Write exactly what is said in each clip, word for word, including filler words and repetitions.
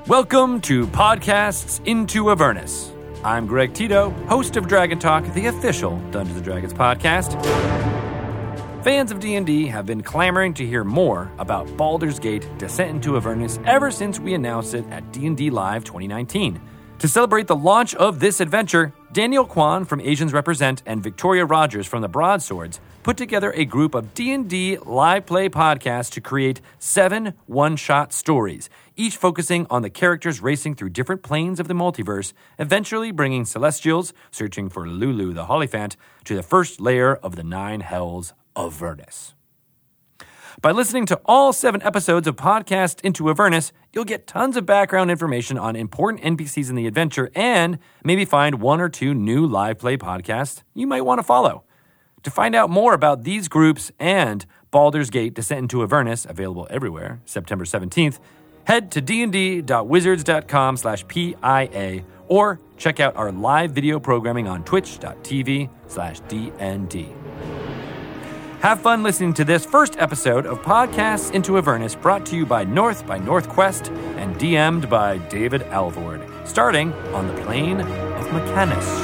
Welcome to Podcasts Into Avernus. I'm Greg Tito, host of Dragon Talk, the official Dungeons and Dragons podcast. Fans of D and D have been clamoring to hear more about Baldur's Gate Descent into Avernus ever since we announced it at D and D Live twenty nineteen. To celebrate the launch of this adventure, Daniel Kwan from Asians Represent and Victoria Rogers from the Broadswords put together a group of D and D live play podcasts to create seven one-shot stories, each focusing on the characters racing through different planes of the multiverse, eventually bringing Celestials searching for Lulu the Hierophant to the first layer of the Nine Hells of Avernus. By listening to all seven episodes of Podcast Into Avernus, you'll get tons of background information on important N P Cs in the adventure and maybe find one or two new live play podcasts you might want to follow. To find out more about these groups and Baldur's Gate Descent into Avernus, available everywhere, September seventeenth, head to dnd.wizards.com slash PIA or check out our live video programming on twitch.tv slash DND. Have fun listening to this first episode of Podcasts Into Avernus, brought to you by North by Northquest and D M'd by David Alvord, starting on the plane of Mechanus.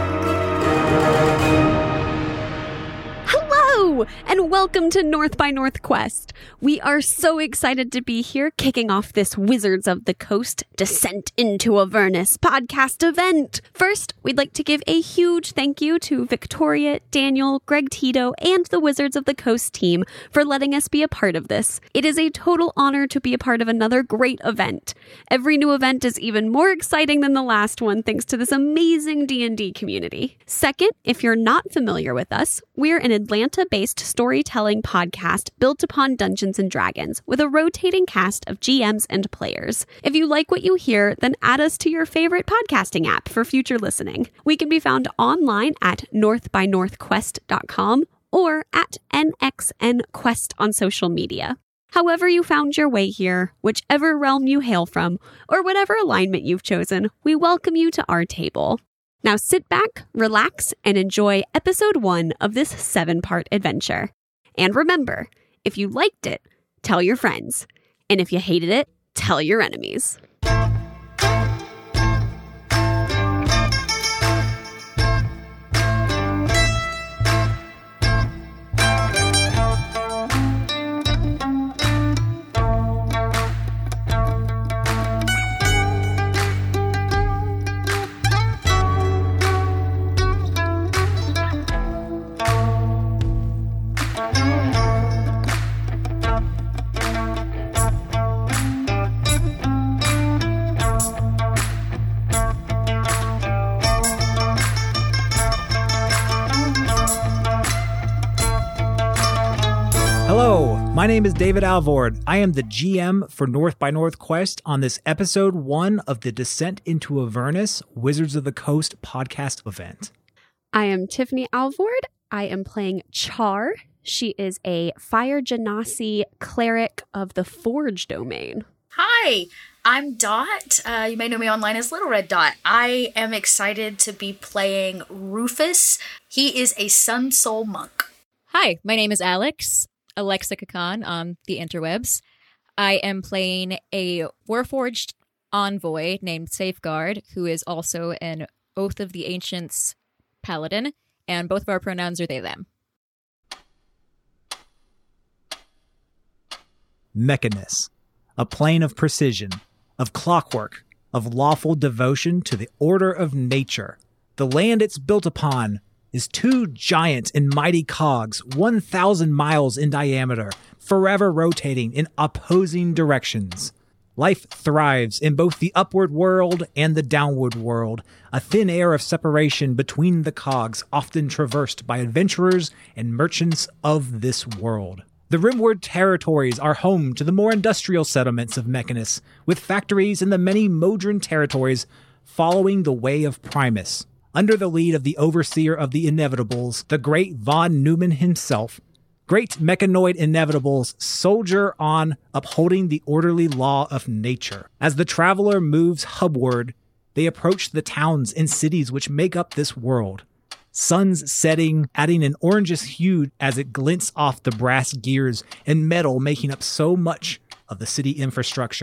Hello, and welcome to North by Northquest. We are so excited to be here, kicking off this Wizards of the Coast Descent into Avernus podcast event. First, we'd like to give a huge thank you to Victoria, Daniel, Greg Tito, and the Wizards of the Coast team for letting us be a part of this. It is a total honor to be a part of another great event. Every new event is even more exciting than the last one thanks to this amazing D and D community. Second, if you're not familiar with us, we're an Atlanta-based storytelling podcast built upon Dungeons and Dragons with a rotating cast of G Ms and players. If you like what you hear, then add us to your favorite podcasting app for future listening. We can be found online at north by northquest dot com or at N X N Quest on social media. However you found your way here, whichever realm you hail from, or whatever alignment you've chosen, we welcome you to our table. Now sit back, relax, and enjoy episode one of this seven-part adventure. And remember, if you liked it, tell your friends. And if you hated it, tell your enemies. My name is David Alvord. I am the G M for North by Northquest on this episode one of the Descent into Avernus Wizards of the Coast podcast event. I am Tiffany Alvord. I am playing Char. She is a Fire Genasi cleric of the Forge domain. Hi, I'm Dot. Uh, you may know me online as Little Red Dot. I am excited to be playing Rufus. He is a Sun Soul monk. Hi, my name is Alex. Alexicacon on the interwebs. I am playing a Warforged envoy named Safeguard, who is also an Oath of the Ancients paladin, and both of our pronouns are they, them. Mechanus, a plane of precision, of clockwork, of lawful devotion to the order of nature. The land it's built upon is two giant and mighty cogs, one thousand miles in diameter, forever rotating in opposing directions. Life thrives in both the upward world and the downward world, a thin air of separation between the cogs often traversed by adventurers and merchants of this world. The Rimward territories are home to the more industrial settlements of Mechanus, with factories in the many Modron territories following the way of Primus. Under the lead of the overseer of the Inevitables, the great Von Neumann himself, great mechanoid Inevitables soldier on upholding the orderly law of nature. As the traveler moves hubward, they approach the towns and cities which make up this world. Sun's setting, adding an orangish hue as it glints off the brass gears and metal making up so much of the city infrastructure.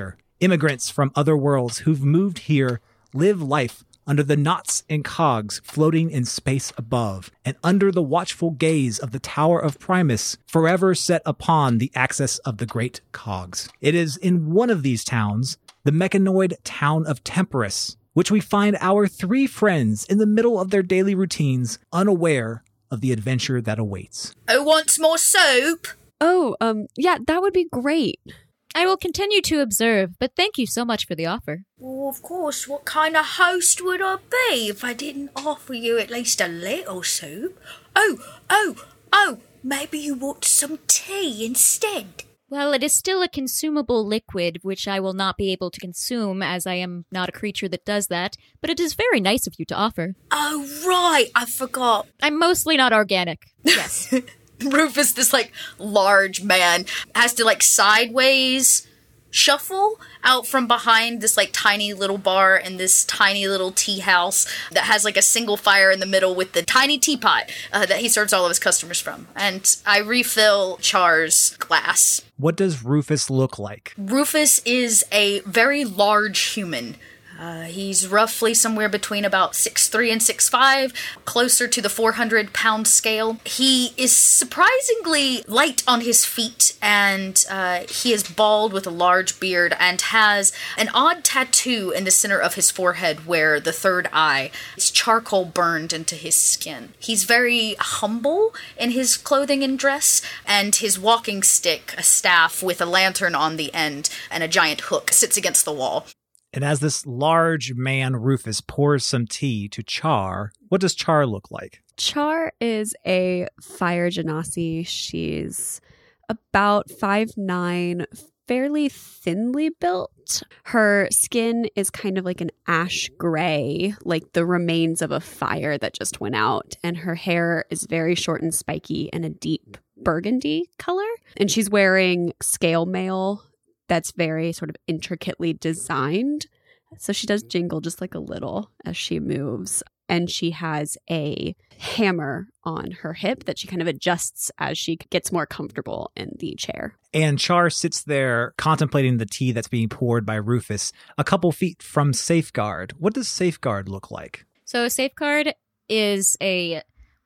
Immigrants from other worlds who've moved here live life under the knots and cogs floating in space above, and under the watchful gaze of the Tower of Primus, forever set upon the axis of the great cogs. It is in one of these towns, the mechanoid town of Temporus, which we find our three friends in the middle of their daily routines, unaware of the adventure that awaits. Who wants more soup? Oh, um, yeah, that would be great. I will continue to observe, but thank you so much for the offer. Well, of course, what kind of host would I be if I didn't offer you at least a little soup? Oh, oh, oh, maybe you want some tea instead? Well, it is still a consumable liquid, which I will not be able to consume, as I am not a creature that does that, but it is very nice of you to offer. Oh, right, I forgot. I'm mostly not organic. Yes. Rufus, this, like, large man, has to, like, sideways shuffle out from behind this, like, tiny little bar in this tiny little tea house that has, like, a single fire in the middle with the tiny teapot uh, that he serves all of his customers from. And I refill Char's glass. What does Rufus look like? Rufus is a very large human. Uh, he's roughly somewhere between about six three and six five, closer to the four hundred pound scale. He is surprisingly light on his feet, and uh, he is bald with a large beard and has an odd tattoo in the center of his forehead where the third eye is charcoal burned into his skin. He's very humble in his clothing and dress, and his walking stick, a staff with a lantern on the end and a giant hook, sits against the wall. And as this large man, Rufus, pours some tea to Char, what does Char look like? Char is a fire genasi. She's about five nine, fairly thinly built. Her skin is kind of like an ash gray, like the remains of a fire that just went out. And her hair is very short and spiky and a deep burgundy color. And she's wearing scale mail that's very sort of intricately designed. So she does jingle just like a little as she moves. And she has a hammer on her hip that she kind of adjusts as she gets more comfortable in the chair. And Char sits there contemplating the tea that's being poured by Rufus a couple feet from Safeguard. What does Safeguard look like? So Safeguard is a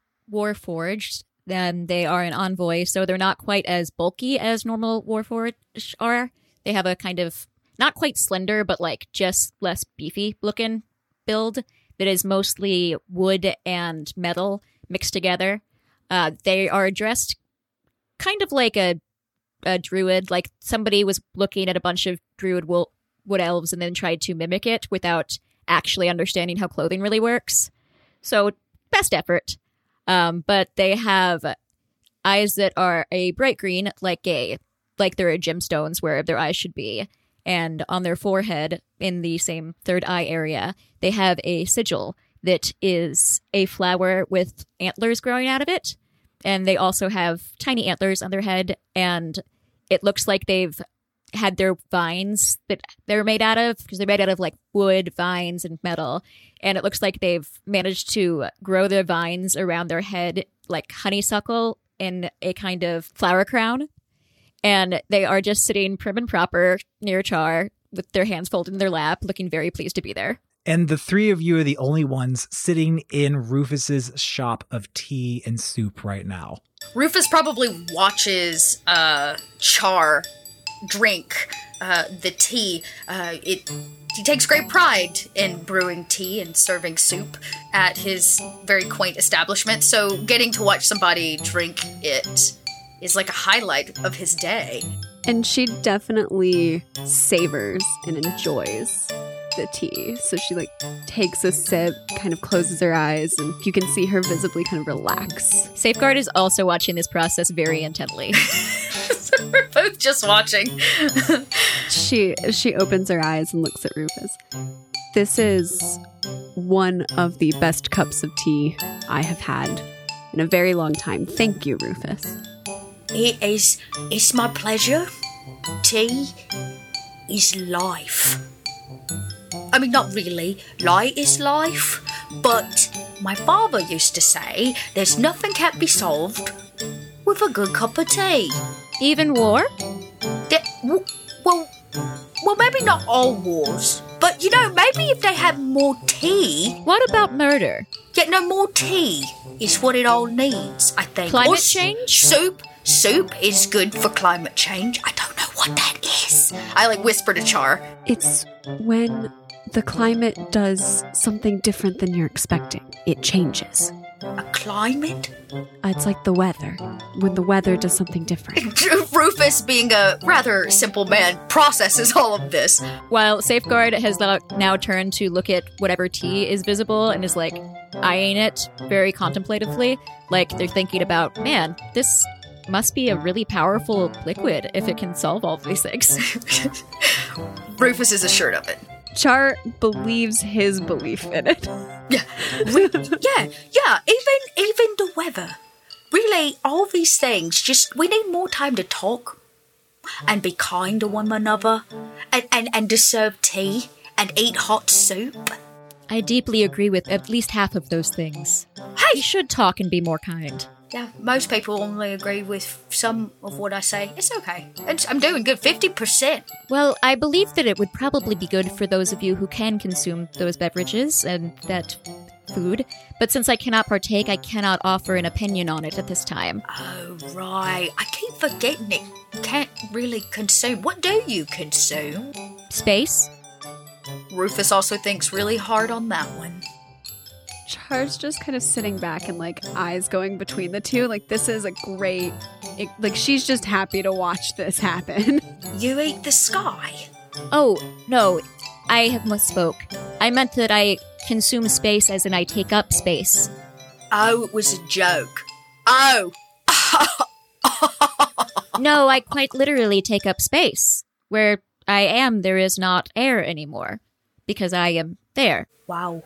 Warforged. Then they are an envoy, so they're not quite as bulky as normal Warforged are. They have a kind of, not quite slender, but like just less beefy looking build that is mostly wood and metal mixed together. Uh, they are dressed kind of like a, a druid, like somebody was looking at a bunch of druid wool, wood elves and then tried to mimic it without actually understanding how clothing really works. So, best effort. Um, but they have eyes that are a bright green, like a like there are gemstones where their eyes should be. And on their forehead, in the same third eye area, they have a sigil that is a flower with antlers growing out of it. And they also have tiny antlers on their head. And it looks like they've had their vines that they're made out of, because they're made out of like wood, vines, and metal. And it looks like they've managed to grow their vines around their head like honeysuckle in a kind of flower crown. And they are just sitting prim and proper near Char with their hands folded in their lap, looking very pleased to be there. And the three of you are the only ones sitting in Rufus's shop of tea and soup right now. Rufus probably watches uh, Char drink uh, the tea. Uh, it he takes great pride in brewing tea and serving soup at his very quaint establishment, so getting to watch somebody drink it is like a highlight of his day. And she definitely savors and enjoys the tea. So she like takes a sip, kind of closes her eyes, and you can see her visibly kind of relax. Safeguard is also watching this process very intently. So we're both just watching. she she opens her eyes and looks at Rufus. This is one of the best cups of tea I have had in a very long time. Thank you, Rufus. It is, it's my pleasure. Tea is life. I mean, not really. Light is life. But my father used to say there's nothing can't be solved with a good cup of tea. Even war? That, w- well, well, maybe not all wars, but, you know, maybe if they had more tea... What about murder? Yeah, no, more tea is what it all needs, I think. Climate or change? Soup. Soup is good for climate change. I don't know what that is. I, like, whisper to Char. It's when the climate does something different than you're expecting. It changes. A climate? Uh, it's like the weather. When the weather does something different. Rufus, being a rather simple man, processes all of this. While Safeguard has now- now turned to look at whatever tea is visible and is like eyeing it very contemplatively, like they're thinking about, man, this must be a really powerful liquid if it can solve all of these things. Rufus is assured of it. Char believes his belief in it. Yeah, we, yeah, yeah. Even even the weather. Really, all these things. Just we need more time to talk, and be kind to one another, and and and to serve tea and eat hot soup. I deeply agree with at least half of those things. Hey, We should talk and be more kind. yeah. Most people only agree with some of what I say. It's okay. It's, I'm doing good. Fifty percent. Well, I believe that it would probably be good for those of you who can consume those beverages and that food, but since I cannot partake, I cannot offer an opinion on it at this time. Oh right. I keep forgetting it. Can't really consume. What do you consume? Space? Rufus also thinks really hard on that one. Char's just kind of sitting back and like eyes going between the two. Like this is a great, it, like she's just happy to watch this happen. You eat the sky. Oh, no, I have misspoke. I meant that I consume space as in I take up space. Oh, it was a joke. Oh. No, I quite literally take up space. Where I am, there is not air anymore, because I am there. Wow.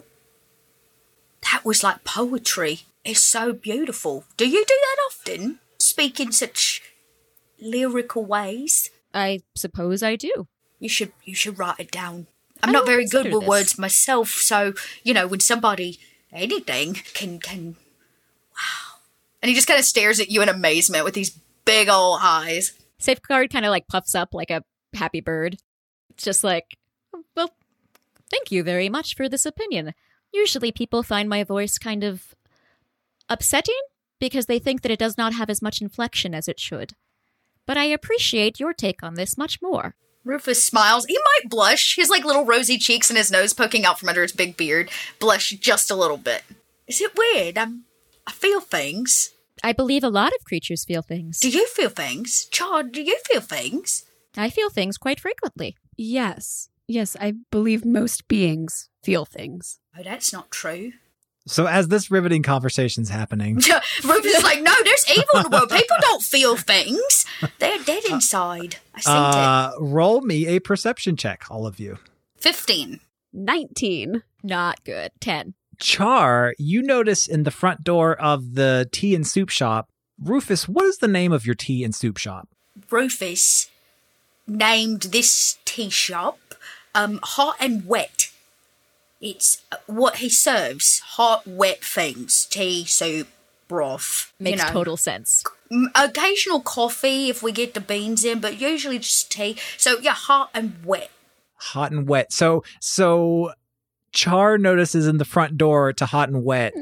That was like poetry. It's so beautiful. Do you do that often? Speak in such lyrical ways? I suppose I do. You should you should write it down. I'm I not will very good consider with this. words myself, so, you know, when somebody, anything, can, can, wow. And he just kind of stares at you in amazement with these big old eyes. Safeguard kind of like puffs up like a happy bird. It's just like, well, thank you very much for this opinion. Usually people find my voice kind of upsetting because they think that it does not have as much inflection as it should. But I appreciate your take on this much more. Rufus smiles. He might blush. His, like, little rosy cheeks and his nose poking out from under his big beard blush just a little bit. Is it weird? I'm, I feel things. I believe a lot of creatures feel things. Do you feel things? Chard, do you feel things? I feel things quite frequently. Yes. Yes, I believe most beings feel things. Oh, that's not true. So as this riveting conversation's happening, Rufus is like, no, there's evil in the world. People don't feel things. They're dead inside. I seen uh, roll me a perception check, all of you. it. Fifteen. nineteen. Not good. Ten. Char, you notice in the front door of the tea and soup shop, Rufus, what is the name of your tea and soup shop? Rufus named this tea shop um, Hot and Wet. It's uh, what he serves. Hot, wet things. Tea, soup, broth. Makes you know. total sense. M- Occasional coffee if we get the beans in, but usually just tea. So, yeah, hot and wet. Hot and Wet. So, so Char notices in the front door to Hot and Wet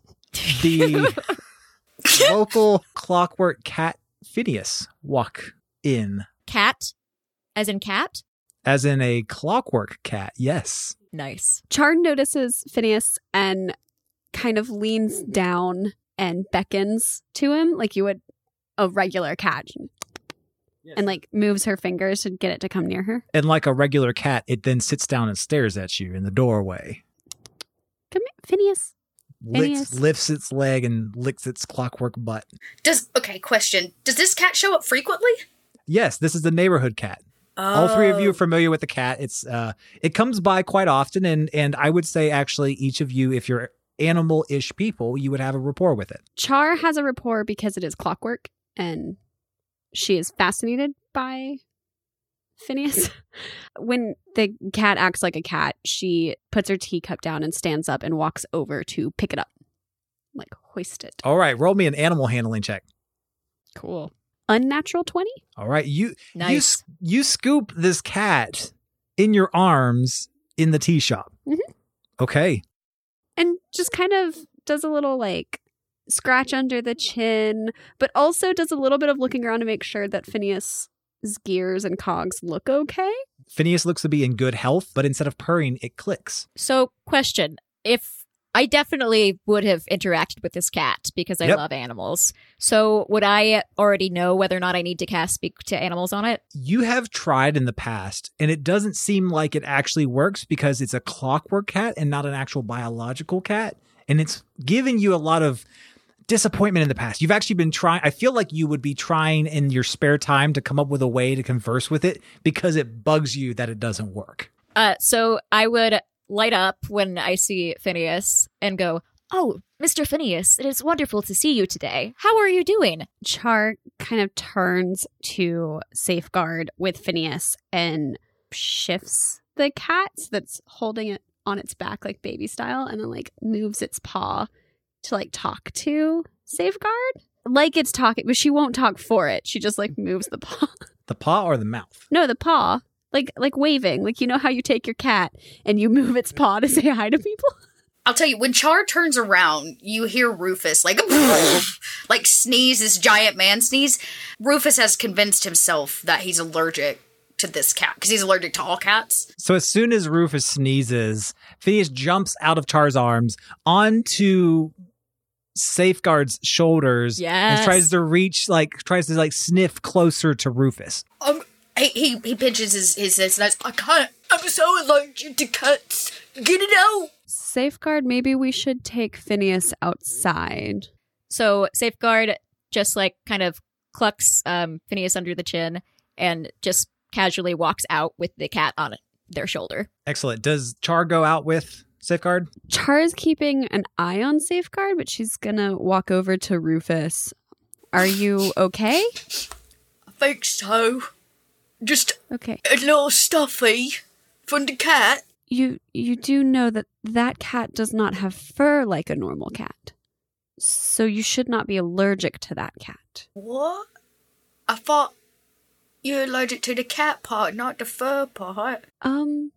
the local clockwork cat Phineas walk in. Cat? As in cat? As in a clockwork cat, yes. Nice. Char notices Phineas and kind of leans down and beckons to him like you would a regular cat. And like moves her fingers to get it to come near her. And like a regular cat, it then sits down and stares at you in the doorway. Come here, Phineas. Licks, Phineas. lifts its leg and licks its clockwork butt. Does okay, question. Does this cat show up frequently? Yes, this is the neighborhood cat. All three of you are familiar with the cat. It's uh, it comes by quite often, and and I would say actually each of you, if you're animal-ish people, you would have a rapport with it. Char has a rapport because it is clockwork and she is fascinated by Phineas. When the cat acts like a cat, she puts her teacup down and stands up and walks over to pick it up. Like hoist it. All right, roll me an animal handling check. Cool. Unnatural twenty? All right, you Nice. you you scoop this cat in your arms in the tea shop. Mm-hmm. Okay. And just kind of does a little like scratch under the chin, but also does a little bit of looking around to make sure that Phineas's gears and cogs look okay. Phineas looks to be in good health, but instead of purring, it clicks. So, question. If I definitely would have interacted with this cat because I Yep. love animals. So would I already know whether or not I need to cast Speak to Animals on it? You have tried in the past, and it doesn't seem like it actually works because it's a clockwork cat and not an actual biological cat. And it's given you a lot of disappointment in the past. You've actually been trying. I feel like you would be trying in your spare time to come up with a way to converse with it because it bugs you that it doesn't work. Uh, so I would light up when I see Phineas and go, "Oh, Mister Phineas, it is wonderful to see you today. How are you doing?" Char kind of turns to Safeguard with Phineas and shifts the cat that's holding it on its back like baby style, and then like moves its paw to like talk to Safeguard. Like it's talking, but she won't talk for it. She just like moves the paw. The paw or the mouth? No, the paw. Like like waving. Like you know how you take your cat and you move its paw to say hi to people? I'll tell you, when Char turns around, you hear Rufus like like sneeze, this giant man sneeze. Rufus has convinced himself that he's allergic to this cat because he's allergic to all cats. So as soon as Rufus sneezes, Phineas jumps out of Char's arms onto Safeguard's shoulders Yes. and tries to reach, like, tries to, like, sniff closer to Rufus. Um, he, he he pinches his his, his nose. I can't. I'm so allergic to cats. Get it out. Safeguard, maybe we should take Phineas outside. So Safeguard just like kind of clucks um, Phineas under the chin and just casually walks out with the cat on their shoulder. Excellent. Does Char go out with Safeguard? Char is keeping an eye on Safeguard, but she's gonna walk over to Rufus. Are you okay? I think so. Just Okay. a little stuffy from the cat. You you do know that that cat does not have fur like a normal cat. So you should not be allergic to that cat. What? I thought you're allergic to the cat part, not the fur part. Um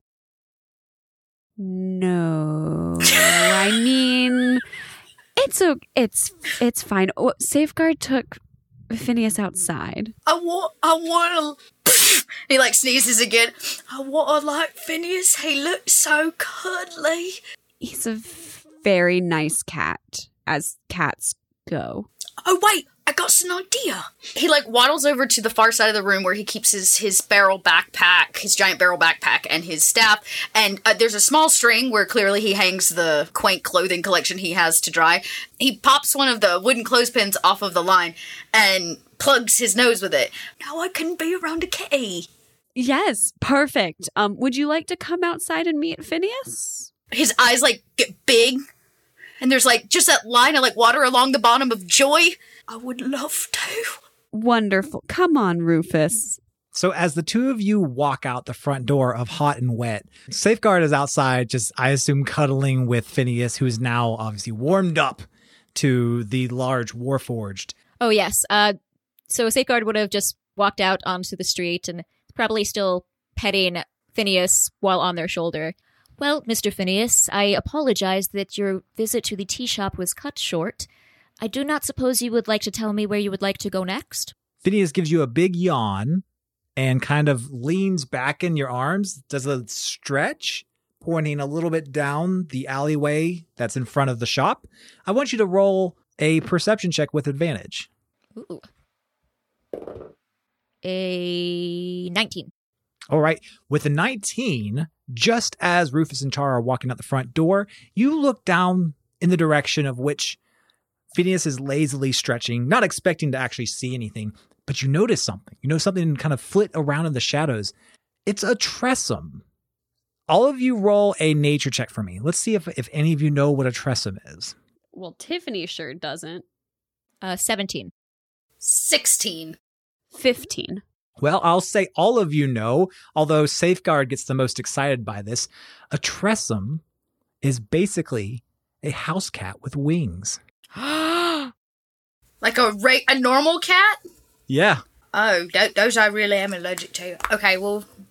No. I mean it's o- it's it's fine. Oh, Safeguard took Phineas outside. I want, I want to. He like sneezes again. I want to like Phineas. He looks so cuddly. He's a very nice cat, as cats go. Oh wait, I got an idea. He like waddles over to the far side of the room where he keeps his his barrel backpack, his giant barrel backpack, and his staff. And uh, there's a small string where clearly he hangs the quaint clothing collection he has to dry. He pops one of the wooden clothespins off of the line and plugs his nose with it. Now I can be around a kitty. Yes, perfect. Um, would you like to come outside and meet Phineas? His eyes like get big, and there's like just that line of like water along the bottom of joy. I would love to. Wonderful. Come on, Rufus. So as the two of you walk out the front door of Hot and Wet, Safeguard is outside, just, I assume, cuddling with Phineas, who is now obviously warmed up to the large Warforged. Oh, yes. Uh, so Safeguard would have just walked out onto the street and probably still petting Phineas while on their shoulder. Well, Mister Phineas, I apologize that your visit to the tea shop was cut short. I do not suppose you would like to tell me where you would like to go next? Phineas gives you a big yawn and kind of leans back in your arms, does a stretch, pointing a little bit down the alleyway that's in front of the shop. I want you to roll a perception check with advantage. Ooh. A nineteen. All right. With a nineteen, just as Rufus and Char are walking out the front door, you look down in the direction of which Phineas is lazily stretching, not expecting to actually see anything, but you notice something. You know something kind of flit around in the shadows. It's a tressum. All of you roll a nature check for me. Let's see if, if any of you know what a tressum is. Well, Tiffany sure doesn't. Uh, seventeen. Sixteen. Fifteen. Well, I'll say all of you know, although Safeguard gets the most excited by this. A tressum is basically a house cat with wings. Like a ra- a normal cat? Yeah. Oh, th- those I really am allergic to. Okay, well,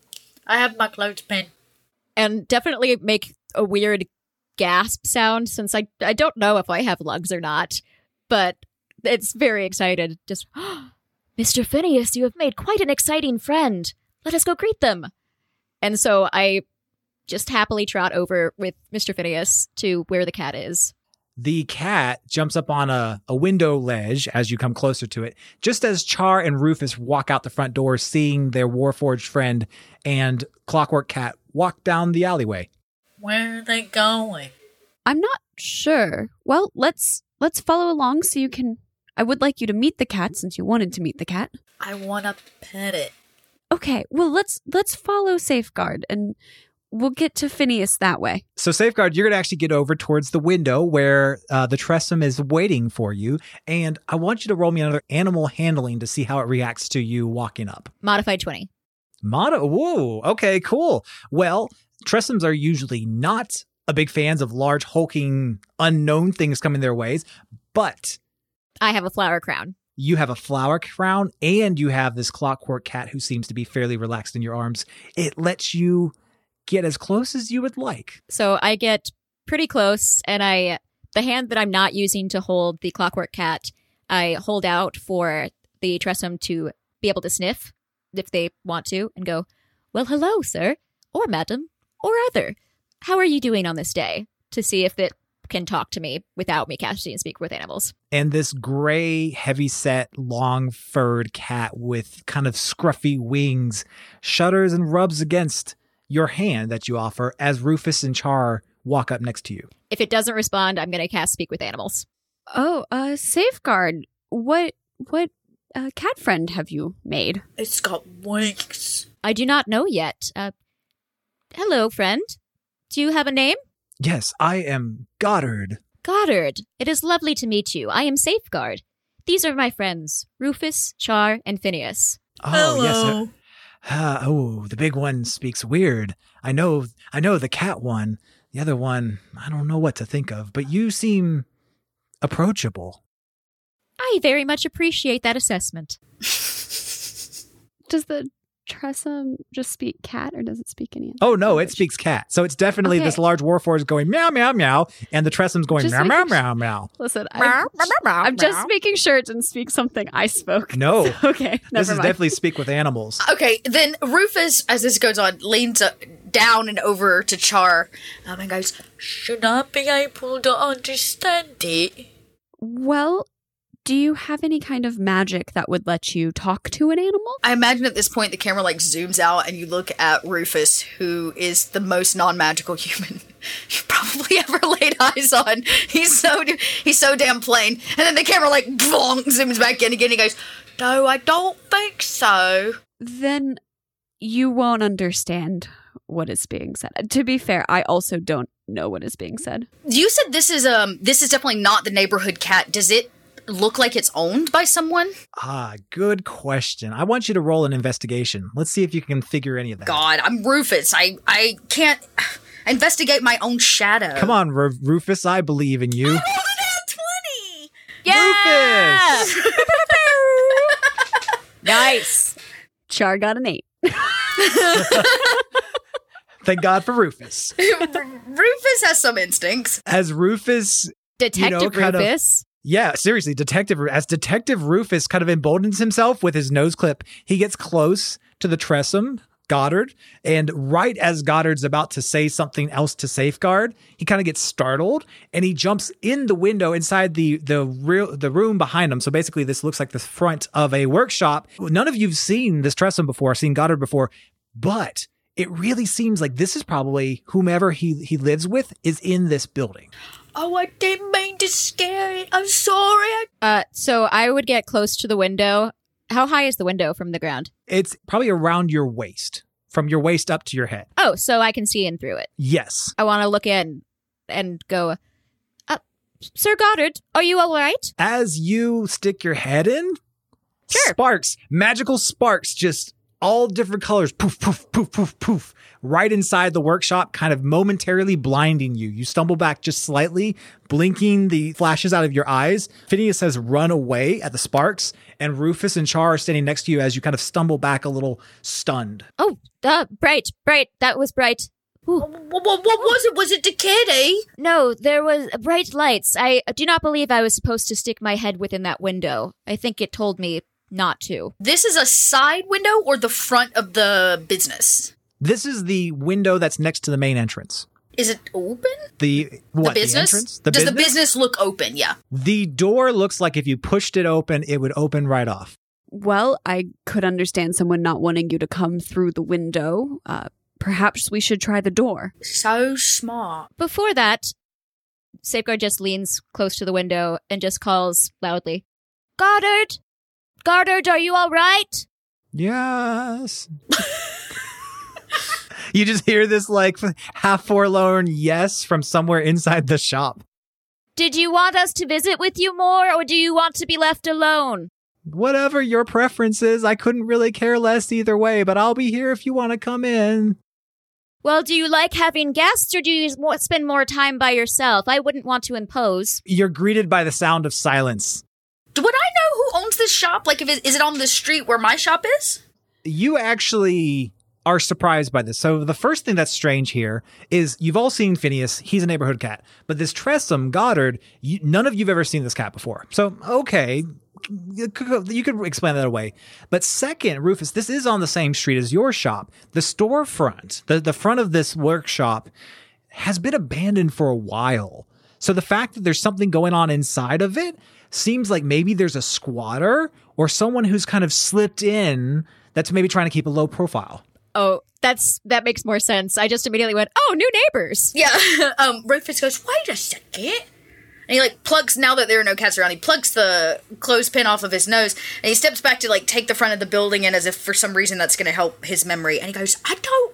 I have my clothespin. And definitely make a weird gasp sound since I, I don't know if I have lungs or not. But it's very excited. Just, oh, Mister Phineas, you have made quite an exciting friend. Let us go greet them. And so I just happily trot over with Mister Phineas to where the cat is. The cat jumps up on a, a window ledge as you come closer to it, just as Char and Rufus walk out the front door, seeing their Warforged friend and Clockwork Cat walk down the alleyway. Where are they going? I'm not sure. Well, let's let's follow along so you can... I would like you to meet the cat since you wanted to meet the cat. I want to pet it. Okay, well, let's let's follow Safeguard and we'll get to Phineas that way. So Safeguard, you're going to actually get over towards the window where uh, the Tressum is waiting for you. And I want you to roll me another animal handling to see how it reacts to you walking up. Modified twenty. Mono, whoa, okay, cool. Well, Tressums are usually not a big fans of large, hulking, unknown things coming their ways, but I have a flower crown. You have a flower crown and you have this Clockwork Cat who seems to be fairly relaxed in your arms. It lets you get as close as you would like. So I get pretty close, and I the hand that I'm not using to hold the Clockwork Cat, I hold out for the Tressum to be able to sniff if they want to and go, well, hello, sir, or madam, or other. How are you doing on this day? To see if it can talk to me without me casting Speak with Animals. And this gray, heavy-set, long-furred cat with kind of scruffy wings shudders and rubs against your hand that you offer as Rufus and Char walk up next to you. If it doesn't respond, I'm going to cast Speak with Animals. Oh, uh, Safeguard. What, what uh, cat friend have you made? It's got wings. I do not know yet. Uh, hello, friend. Do you have a name? Yes, I am Goddard. Goddard. It is lovely to meet you. I am Safeguard. These are my friends, Rufus, Char, and Phineas. Oh, Hello. yes. Uh, uh, oh, the big one speaks weird. I know, I know the cat one. The other one, I don't know what to think of, but you seem approachable. I very much appreciate that assessment. Does the Tressum just speak cat or does it speak any other Oh, no, language? it speaks cat. So it's definitely Okay. this large Warforged going meow, meow, meow, and the Tressum's going Just meow, meow, making meow, meow. Listen, I'm, I'm just making sure it didn't speak something I spoke. No. So, okay, never This is mind. definitely speak with animals. Okay, then Rufus, as this goes on, leans uh, down and over to Char um, and goes, should I be able to understand it? Well, do you have any kind of magic that would let you talk to an animal? I imagine at this point the camera like zooms out and you look at Rufus, who is the most non-magical human you probably ever laid eyes on. He's so he's so damn plain. And then the camera like bonk, zooms back in again. He goes, no, I don't think so. Then you won't understand what is being said. To be fair, I also don't know what is being said. You said this is um this is definitely not the neighborhood cat. Does it look like it's owned by someone? Ah, good question. I want you to roll an investigation. Let's see if you can figure any of that. God, I'm Rufus. I I can't investigate my own shadow. Come on, R- Rufus, I believe in you. I rolled a nat twenty. Yeah! Rufus! Nice. Char got an eight. Thank God for Rufus. Rufus has some instincts. As Rufus, Detective you know, kind of- Rufus. yeah, seriously, Detective, as Detective Rufus kind of emboldens himself with his nose clip, he gets close to the Tressum, Goddard, and right as Goddard's about to say something else to Safeguard, he kind of gets startled and he jumps in the window inside the the real the room behind him. So basically, this looks like the front of a workshop. None of you've seen this Tressum before, seen Goddard before, but it really seems like this is probably whomever he he lives with is in this building. Oh, I didn't mean to scare it. I'm sorry. Uh, so I would get close to the window. How high is the window from the ground? It's probably around your waist, from your waist up to your head. Oh, so I can see in through it. Yes. I want to look in and go, uh, Sir Goddard, are you all right? As you stick your head in, Sure. sparks, magical sparks just all different colors, poof, poof, poof, poof, poof, right inside the workshop, kind of momentarily blinding you. You stumble back just slightly, blinking the flashes out of your eyes. Phineas has run away at the sparks, and Rufus and Char are standing next to you as you kind of stumble back a little stunned. Oh, uh, Bright, Bright, that was Bright. What, what, what was it? Was it the kitty? No, there was bright lights. I do not believe I was supposed to stick my head within that window. I think it told me not to. This is a side window or the front of the business? This is the window that's next to the main entrance. Is it open? The what? The business? The entrance? The Does business? the business look open? Yeah. The door looks like if you pushed it open, it would open right off. Well, I could understand someone not wanting you to come through the window. Uh, perhaps we should try the door. So smart. Before that, Safeguard just leans close to the window and just calls loudly, Goddard! Goddard, are you all right? Yes. You just hear this like half forlorn yes from somewhere inside the shop. Did you want us to visit with you more, or do you want to be left alone? Whatever your preference is, I couldn't really care less either way, but I'll be here if you want to come in. Well, do you like having guests, or do you spend more time by yourself? I wouldn't want to impose. You're greeted by the sound of silence. Would I know who owns this shop? Like, if it, is it on the street where my shop is? You actually are surprised by this. So the first thing that's strange here is you've all seen Phineas. He's a neighborhood cat. But this Tressum, Goddard, you, none of you've ever seen this cat before. So, okay, you could, you could explain that away. But second, Rufus, this is on the same street as your shop. The storefront, the, the front of this workshop has been abandoned for a while. So the fact that there's something going on inside of it seems like maybe there's a squatter or someone who's kind of slipped in that's maybe trying to keep a low profile. Oh, that's that makes more sense. I just immediately went, oh, new neighbors. Yeah. um, Rufus goes, wait a second. And he, like, plugs, now that there are no cats around, he plugs the clothespin off of his nose, and he steps back to, like, take the front of the building in as if for some reason that's going to help his memory. And he goes, I don't,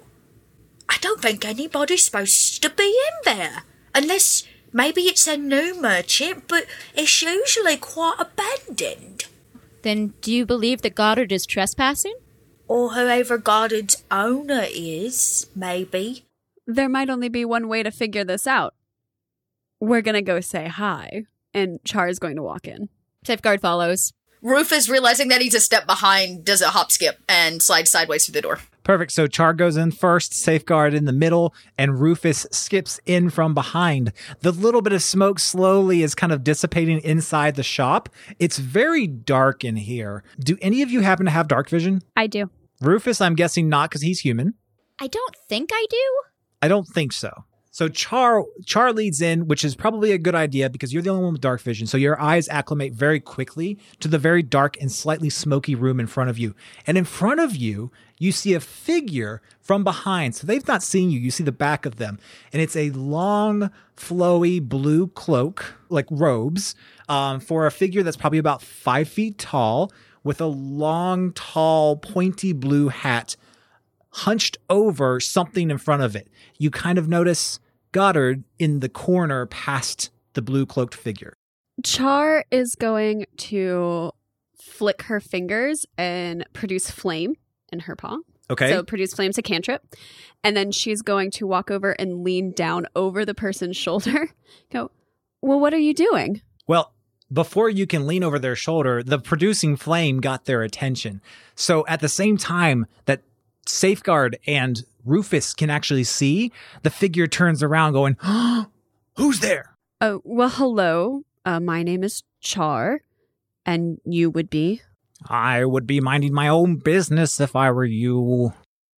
I don't think anybody's supposed to be in there. Unless maybe it's a new merchant, but it's usually quite abandoned. Then do you believe that Goddard is trespassing? Or whoever Goddard's owner is, maybe. There might only be one way to figure this out. We're going to go say hi, and Char's going to walk in. Safeguard follows. Rufus, realizing that he's a step behind, does a hop skip and slides sideways through the door. Perfect. So Char goes in first, Safeguard in the middle, and Rufus skips in from behind. The little bit of smoke slowly is kind of dissipating inside the shop. It's very dark in here. Do any of you happen to have dark vision? I do. Rufus, I'm guessing not because he's human. I don't think I do. I don't think so. So Char Char leads in, which is probably a good idea because you're the only one with dark vision. So your eyes acclimate very quickly to the very dark and slightly smoky room in front of you. And in front of you, you see a figure from behind. So they've not seen you. You see the back of them. And it's a long, flowy blue cloak, like robes, um, for a figure that's probably about five feet tall with a long, tall, pointy blue hat hunched over something in front of it. You kind of notice Goddard in the corner past the blue cloaked figure. Char is going to flick her fingers and produce flame in her paw. Okay. So produce flame's a cantrip. And then she's going to walk over and lean down over the person's shoulder. Go, well, what are you doing? Well, before you can lean over their shoulder, the producing flame got their attention. So at the same time that Safeguard and Rufus can actually see, the figure turns around going, oh, who's there? Oh, well, hello. Uh, my name is Char. And you would be? I would be minding my own business if I were you.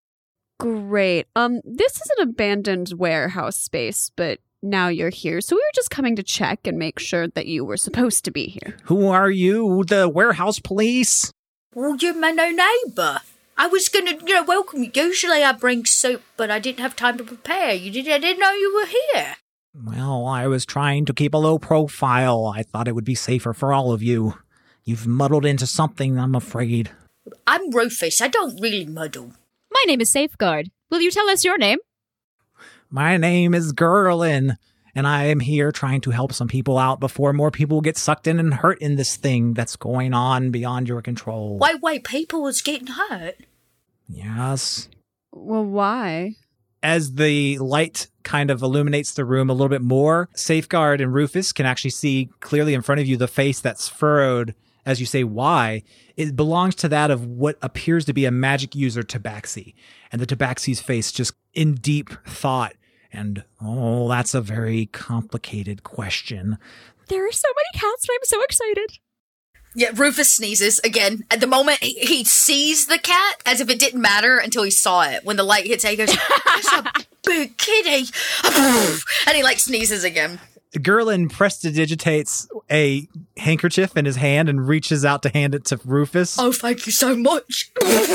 Great. Um, this is an abandoned warehouse space, but now you're here. So we were just coming to check and make sure that you were supposed to be here. Who are you? The warehouse police? Well, you're my no neighbour. I was going to, you know, welcome you. Usually I bring soup, but I didn't have time to prepare. You did, I didn't know you were here. Well, I was trying to keep a low profile. I thought it would be safer for all of you. You've muddled into something, I'm afraid. I'm Rufus. I don't really muddle. My name is Safeguard. Will you tell us your name? My name is Gerlin, and I am here trying to help some people out before more people get sucked in and hurt in this thing that's going on beyond your control. Wait, wait, people was getting hurt? Yes. Well, why? As the light kind of illuminates the room a little bit more, Safeguard and Rufus can actually see clearly in front of you the face that's furrowed. As you say, why? It belongs to that of what appears to be a magic user, Tabaxi. And the Tabaxi's face just in deep thought. And, oh, that's a very complicated question. There are so many cats, and I'm so excited. Yeah, Rufus sneezes again. At the moment, he, he sees the cat as if it didn't matter until he saw it. When the light hits it, he goes, "That's a big kitty." And he, like, sneezes again. Gerlin prestidigitates a handkerchief in his hand and reaches out to hand it to Rufus. Oh, thank you so much.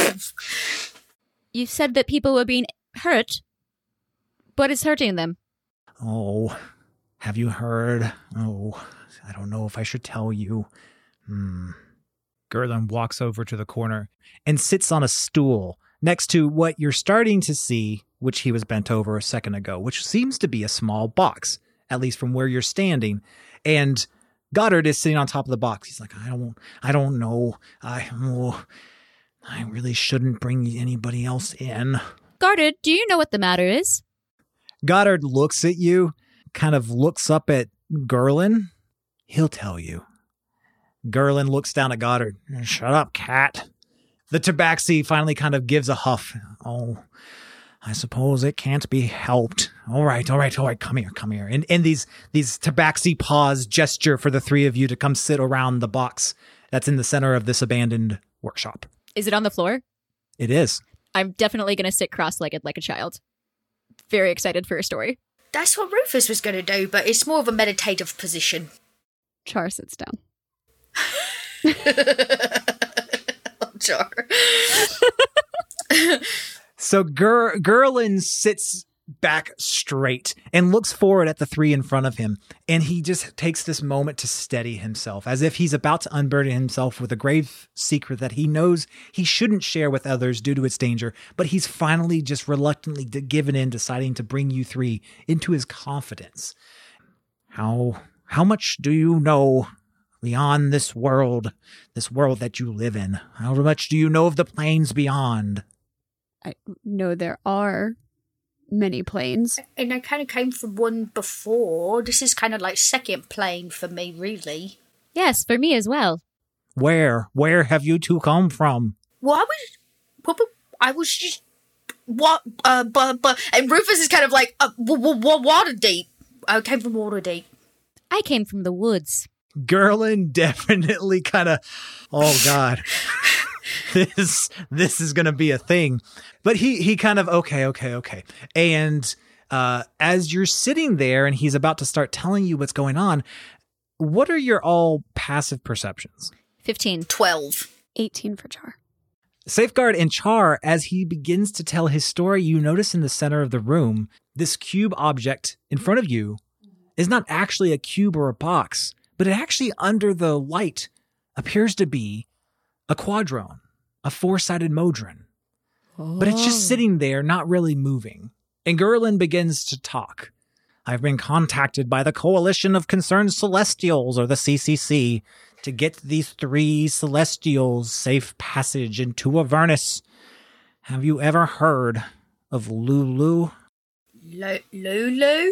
You said that people were being hurt. What is hurting them? Oh, have you heard? Oh, I don't know if I should tell you. Hmm. Gerlin walks over to the corner and sits on a stool next to what you're starting to see, which he was bent over a second ago, which seems to be a small box, at least from where you're standing. And Goddard is sitting on top of the box. He's like, I don't, I don't know. I, oh, I really shouldn't bring anybody else in. Goddard, do you know what the matter is? Goddard looks at you, kind of looks up at Gerlin. He'll tell you. Gerlin looks down at Goddard. Shut up, cat. The Tabaxi finally kind of gives a huff. Oh, I suppose it can't be helped. All right, all right, all right. Come here, come here. And, and these, these Tabaxi paws gesture for the three of you to come sit around the box that's in the center of this abandoned workshop. Is it on the floor? It is. I'm definitely going to sit cross-legged like a child. Very excited for a story. That's what Rufus was going to do, but it's more of a meditative position. Char sits down. Oh, Char. So Ger- Gerlin sits back straight and looks forward at the three in front of him. And he just takes this moment to steady himself, as if he's about to unburden himself with a grave secret that he knows he shouldn't share with others due to its danger. But he's finally just reluctantly given in, deciding to bring you three into his confidence. How, how much do you know beyond this world, this world that you live in? How much do you know of the planes beyond? I know there are many planes. And I kind of came from one before. This is kind of like second plane for me, really. Yes, for me as well. Where? Where have you two come from? Well, I was... Well, I was just... What? Uh, but, but... And Rufus is kind of like, uh, w- w- w- Waterdeep. I came from Waterdeep. I came from the woods. Gerlin definitely kind of, oh God, this this is going to be a thing. But he he kind of, okay, okay, okay. And uh, as you're sitting there and he's about to start telling you what's going on, what are your all passive perceptions? fifteen. twelve. eighteen for Char. Safeguard and Char, as he begins to tell his story, you notice in the center of the room, this cube object in front of you is not actually a cube or a box, but it actually, under the light, appears to be a quadrone, a four-sided modron. Oh. But it's just sitting there, not really moving. And Gerlin begins to talk. I've been contacted by the Coalition of Concerned Celestials, or the C C C, to get these three Celestials safe passage into Avernus. Have you ever heard of Lulu? L- Lulu?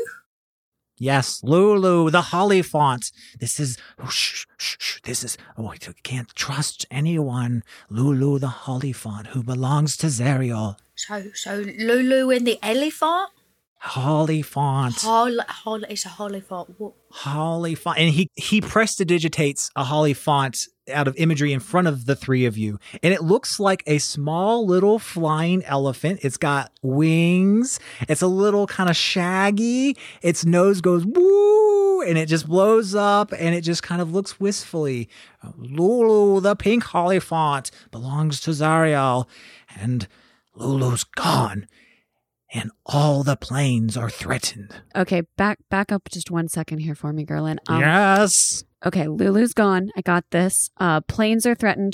Yes, Lulu, the Hollyphant. This is, oh, shh, shh, shh, this is, oh, you can't trust anyone. Lulu, the Hollyphant, who belongs to Zariel. So, so Lulu and the elephant? Hollyphant. Hol, hol, it's a Hollyphant. What? Hollyphant. And he, he prestidigitates a Hollyphant out of imagery in front of the three of you. And it looks like a small little flying elephant. It's got wings. It's a little kind of shaggy. Its nose goes woo, and it just blows up, and it just kind of looks wistfully. Lulu, the pink Hollyphant, belongs to Zariel, and Lulu's gone. And all the planes are threatened. Okay, back back up just one second here for me, Gerlin. Um, yes. Okay, Lulu's gone. I got this. Uh, planes are threatened.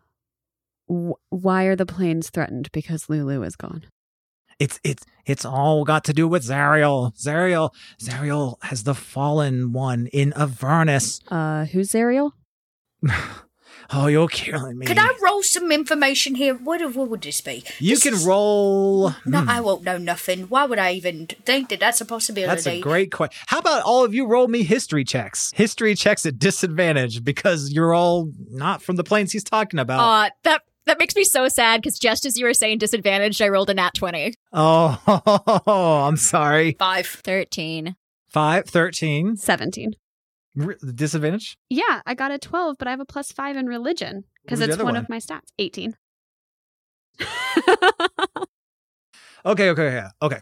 W- why are the planes threatened? Because Lulu is gone. It's it's it's all got to do with Zariel. Zariel Zariel has the fallen one in Avernus. Uh, who's Zariel? Oh, you're killing me. Could I roll some information here? What, what would this be? You this can is, roll. No, Hmm. I won't know nothing. Why would I even think that that's a possibility? That's a great question. How about all of you roll me history checks? History checks at disadvantage because you're all not from the planes he's talking about. Uh, that that makes me so sad because just as you were saying disadvantaged, I rolled a nat twenty. Oh, I'm sorry. Five. thirteen. Five, thirteen. seventeen. R- disadvantage? Yeah, I got a twelve, but I have a plus five in religion because What was it's the one, other of my stats. eighteen. Okay, okay, okay. Okay.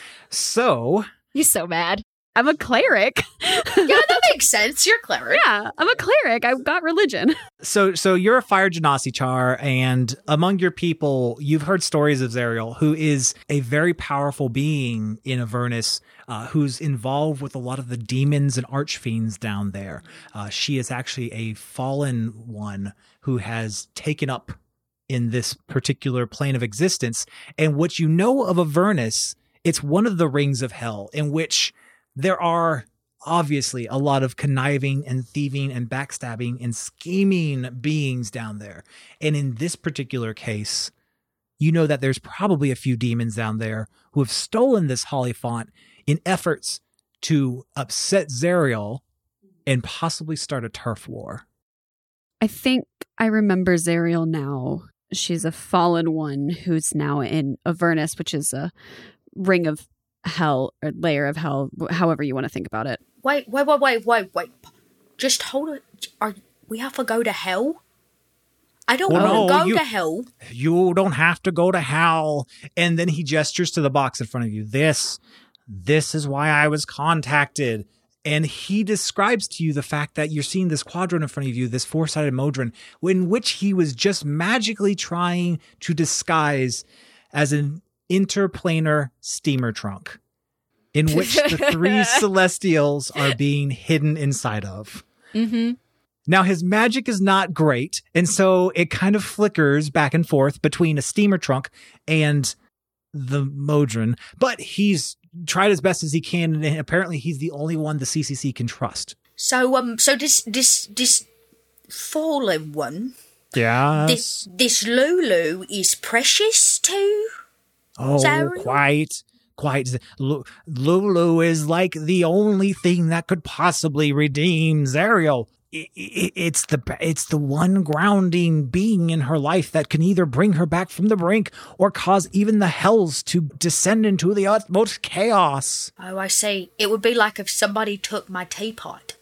So, He's so mad. I'm a cleric. Yeah, that makes sense. You're cleric. Yeah, I'm a cleric. I've got religion. so, so you're a fire genasi char, and among your people, you've heard stories of Zariel, who is a very powerful being in Avernus, uh, who's involved with a lot of the demons and archfiends down there. Uh, she is actually a fallen one who has taken up in this particular plane of existence. And what you know of Avernus, it's one of the rings of hell in which there are obviously a lot of conniving and thieving and backstabbing and scheming beings down there. And in this particular case, you know that there's probably a few demons down there who have stolen this holy font in efforts to upset Zariel and possibly start a turf war. I think I remember Zariel now. She's a fallen one who's now in Avernus, which is a ring of hell or layer of hell, however you want to think about it. Wait, wait, wait, wait, wait, wait. Just hold it. Are we have to go to hell? I don't Well, want to no, go you- to hell. You don't have to go to hell. And then he gestures to the box in front of you. This, this is why I was contacted. And he describes to you the fact that you're seeing this quadrant in front of you, this four-sided modron, in which he was just magically trying to disguise as an interplanar steamer trunk, in which the three celestials are being hidden inside of. Mm-hmm. Now, his magic is not great, and so it kind of flickers back and forth between a steamer trunk and the modron, but he's tried as best as he can, and apparently he's the only one the C C C can trust. So, um, so this, this, this fallen one, Yeah. this, this Lulu is precious too? Oh, Zariel? quite, quite. Lu- Lulu is like the only thing that could possibly redeem Zariel. I- I- It's the it's the one grounding being in her life that can either bring her back from the brink or cause even the hells to descend into the utmost chaos. Oh, I see. It would be like if somebody took my teapot.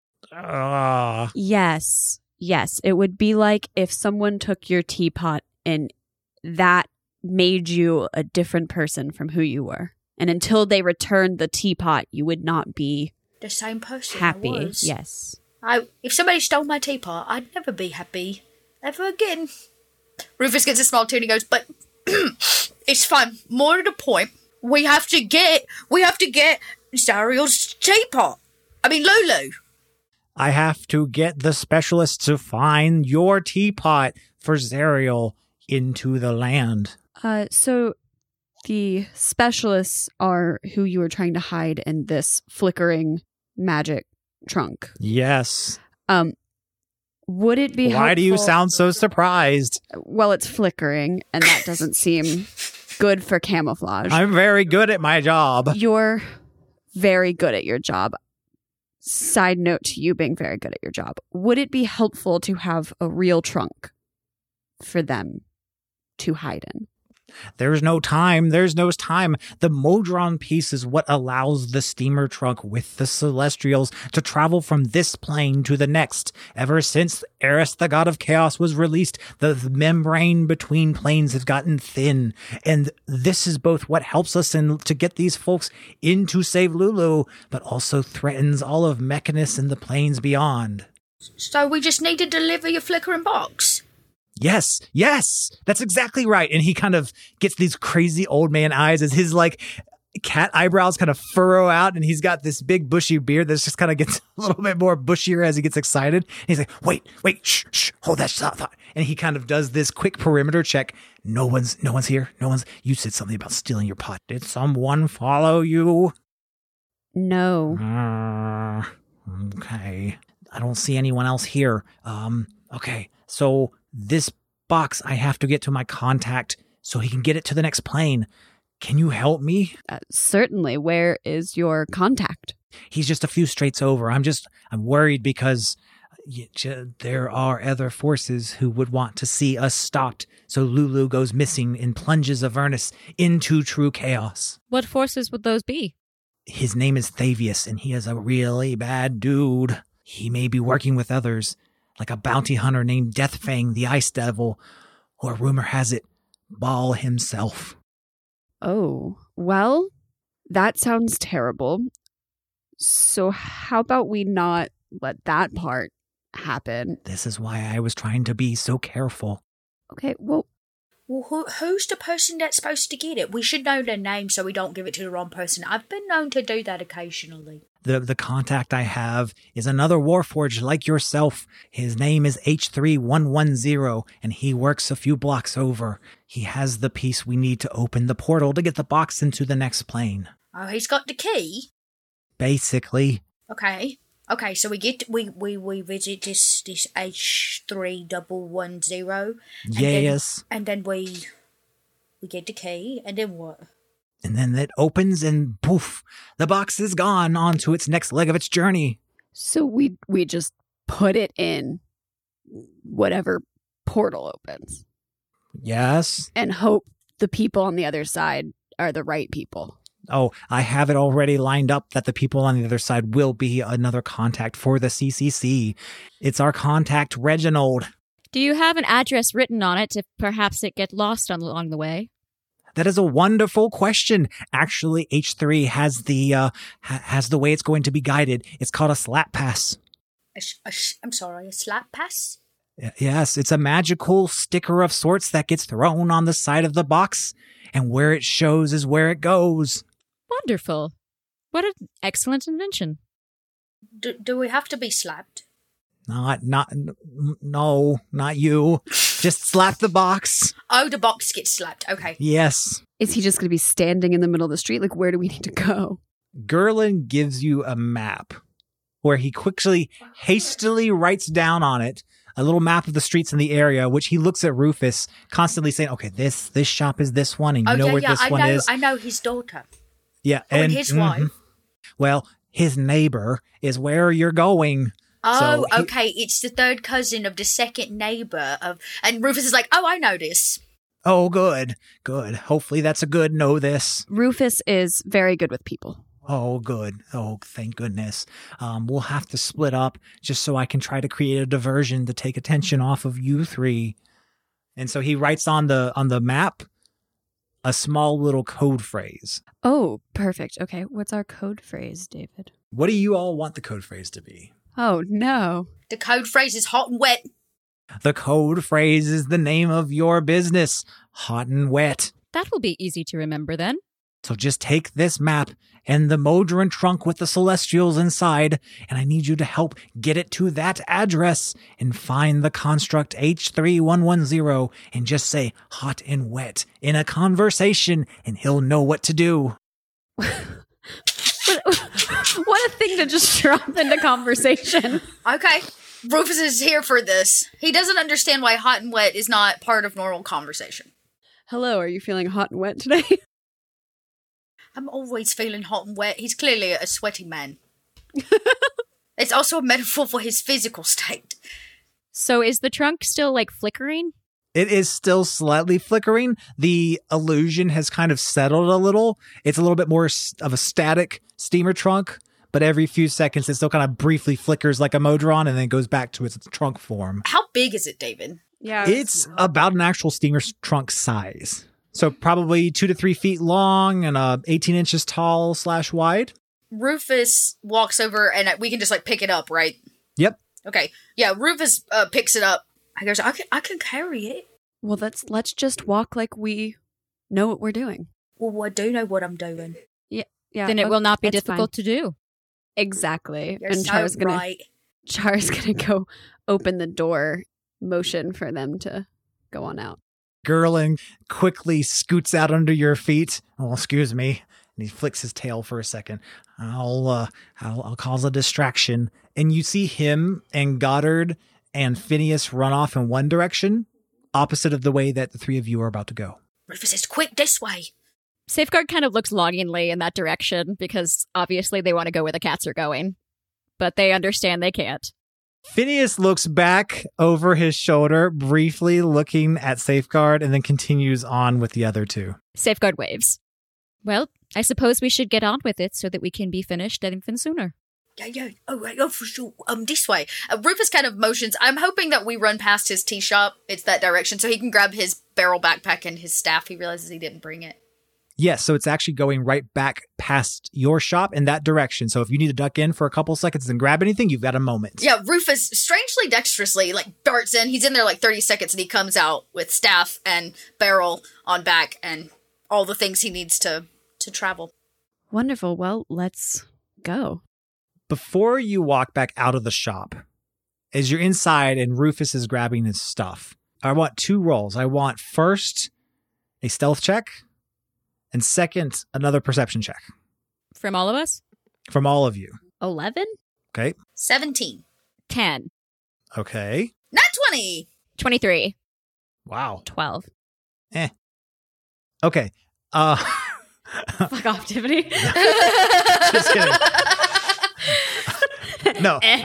Ah, Yes. Yes. It would be like if someone took your teapot and that made you a different person from who you were. And until they returned the teapot, you would not be The same person happy. I was. Yes. I, if somebody stole my teapot, I'd never be happy ever again. Rufus gets a smile too and he goes, but it's fine. More to the point, we have to get, we have to get Zariel's teapot. I mean, Lulu. I have to get the specialists to find your teapot for Zariel into the land. Uh, so the specialists are who you were trying to hide in this flickering magic trunk. Yes. Um, would it be Why do you helpful- sound so surprised? Well, it's flickering, and that doesn't seem good for camouflage. I'm very good at my job. You're very good at your job. Side note to you being very good at your job. Would it be helpful to have a real trunk for them to hide in? There's no time. There's no time. The Modron piece is what allows the steamer trunk with the Celestials to travel from this plane to the next. Ever since Eris, the god of chaos, was released, the membrane between planes has gotten thin. And this is both what helps us in, to get these folks in to save Lulu, but also threatens all of Mechanus and the planes beyond. So we just need to deliver your flickering box. Yes, yes, that's exactly right. And he kind of gets these crazy old man eyes as his like cat eyebrows kind of furrow out, and he's got this big bushy beard that just kind of gets a little bit more bushier as he gets excited. And he's like, wait, wait, shh, shh, hold that thought. And he kind of does this quick perimeter check. No one's, no one's here. No one's, you said something about stealing your pot. Did someone follow you? No. Uh, okay. I don't see anyone else here. Um, okay. So this box, I have to get to my contact so he can get it to the next plane. Can you help me? Uh, certainly. Where is your contact? He's just a few straits over. I'm just, I'm worried because y- j- there are other forces who would want to see us stopped. So Lulu goes missing and plunges Avernus into true chaos. What forces would those be? His name is Thavius, and he is a really bad dude. He may be working with others, like a bounty hunter named Deathfang, the Ice Devil, or rumor has it, Baal himself. Oh, well, that sounds terrible. So how about we not let that part happen? This is why I was trying to be so careful. Okay, well, Well, who, who's the person that's supposed to get it? We should know their name so we don't give it to the wrong person. I've been known to do that occasionally. The the contact I have is another Warforged like yourself. His name is H three one one zero, and he works a few blocks over. He has the piece we need to open the portal to get the box into the next plane. Oh, he's got the key? Basically. Okay. Okay, so we get we we, we visit this this H three one one zero. Yes. And then, and then we we get the key, and then what? And then it opens and poof, the box is gone on to its next leg of its journey. so we we just put it in whatever portal opens Yes. and hope the people on the other side are the right people. Oh, I have it already lined up that the people on the other side will be another contact for the C C C. It's our contact, Reginald. Do you have an address written on it if perhaps it get lost on, along the way? That is a wonderful question. Actually, H three has the uh, ha- has the way it's going to be guided. It's called a slap pass. A sh- a sh- I'm sorry, a slap pass? Y- Yes, it's a magical sticker of sorts that gets thrown on the side of the box, and where it shows is where it goes. Wonderful. What an excellent invention. Do, do we have to be slapped? Not, not, n- no, not you. Just slap the box. Oh, the box gets slapped. Okay. Yes. Is he just going to be standing in the middle of the street? Like, where do we need to go? Gerlin gives you a map where he quickly, hastily writes down on it a little map of the streets in the area, which he looks at Rufus, constantly saying, okay, this this shop is this one, and you Oh, know yeah, where yeah, this I one know, is. I know his daughter. Yeah, Oh, and his mhm. wife. Well, his neighbor is where you're going. Oh, So he- okay. It's the third cousin of the second neighbor of, and Rufus is like, oh, I know this. Oh, good, good. Hopefully that's a good know this. Rufus is very good with people. Oh, good. Oh, thank goodness. Um, we'll have to split up just so I can try to create a diversion to take attention off of you three. And so he writes on the on the map a small little code phrase. Oh, perfect. Okay, what's our code phrase, David? What do you all want the code phrase to be? Oh, no. The code phrase is hot and wet. The code phrase is the name of your business, Hot and Wet. That will be easy to remember then. So just take this map and the Modron trunk with the Celestials inside, and I need you to help get it to that address and find the construct H three one one zero and just say hot and wet in a conversation, and he'll know what to do. What a thing to just drop into conversation. Okay. Rufus is here for this. He doesn't understand why hot and wet is not part of normal conversation. Hello, are you feeling hot and wet today? I'm always feeling hot and wet. He's clearly a sweaty man. It's also a metaphor for his physical state. So is the trunk still like flickering? It is still slightly flickering. The illusion has kind of settled a little. It's a little bit more s- of a static steamer trunk, but every few seconds it still kind of briefly flickers like a Modron and then goes back to its trunk form. How big is it, David? Yeah. It's about an actual steamer s- trunk size. So probably two to three feet long and uh, eighteen inches tall slash wide. Rufus walks over and we can just like pick it up, right? Yep. Okay. Yeah, Rufus uh, picks it up. I goes, I can, I can carry it. Well, let's let's just walk like we know what we're doing. Well, I do know what I'm doing. Yeah. Then it okay, will not be that's difficult fine. to do. Exactly. You're and so Char's gonna right. Char's gonna go open the door, motion for them to go on out. Gerling quickly scoots out under your feet. Oh, excuse me. And he flicks his tail for a second. I'll, uh, I'll, I'll cause a distraction. And you see him and Goddard and Phineas run off in one direction, opposite of the way that the three of you are about to go. Rufus says, quick, this way. Safeguard kind of looks longingly in that direction because obviously they want to go where the cats are going, but they understand they can't. Phineas looks back over his shoulder, briefly looking at Safeguard, and then continues on with the other two. Safeguard waves. Well, I suppose we should get on with it so that we can be finished even sooner. Yeah, yeah. Oh, right. Oh, for sure. Um, this way. Uh, Rufus kind of motions. I'm hoping that we run past his tea shop. It's that direction, so he can grab his barrel backpack and his staff. He realizes he didn't bring it. Yes, so it's actually going right back past your shop in that direction. So if you need to duck in for a couple seconds and grab anything, you've got a moment. Yeah, Rufus, strangely dexterously, like, darts in. He's in there like thirty seconds, and he comes out with staff and barrel on back and all the things he needs to, to travel. Wonderful. Well, let's go. Before you walk back out of the shop, as you're inside and Rufus is grabbing his stuff, I want two rolls. I want first a stealth check, and second, another perception check. From all of us? From all of you. eleven? Okay. seventeen. ten. Okay. Not twenty. twenty-three. Wow. twelve. Eh. Okay. Uh, Fuck off, Tiffany. just kidding. No. Eh.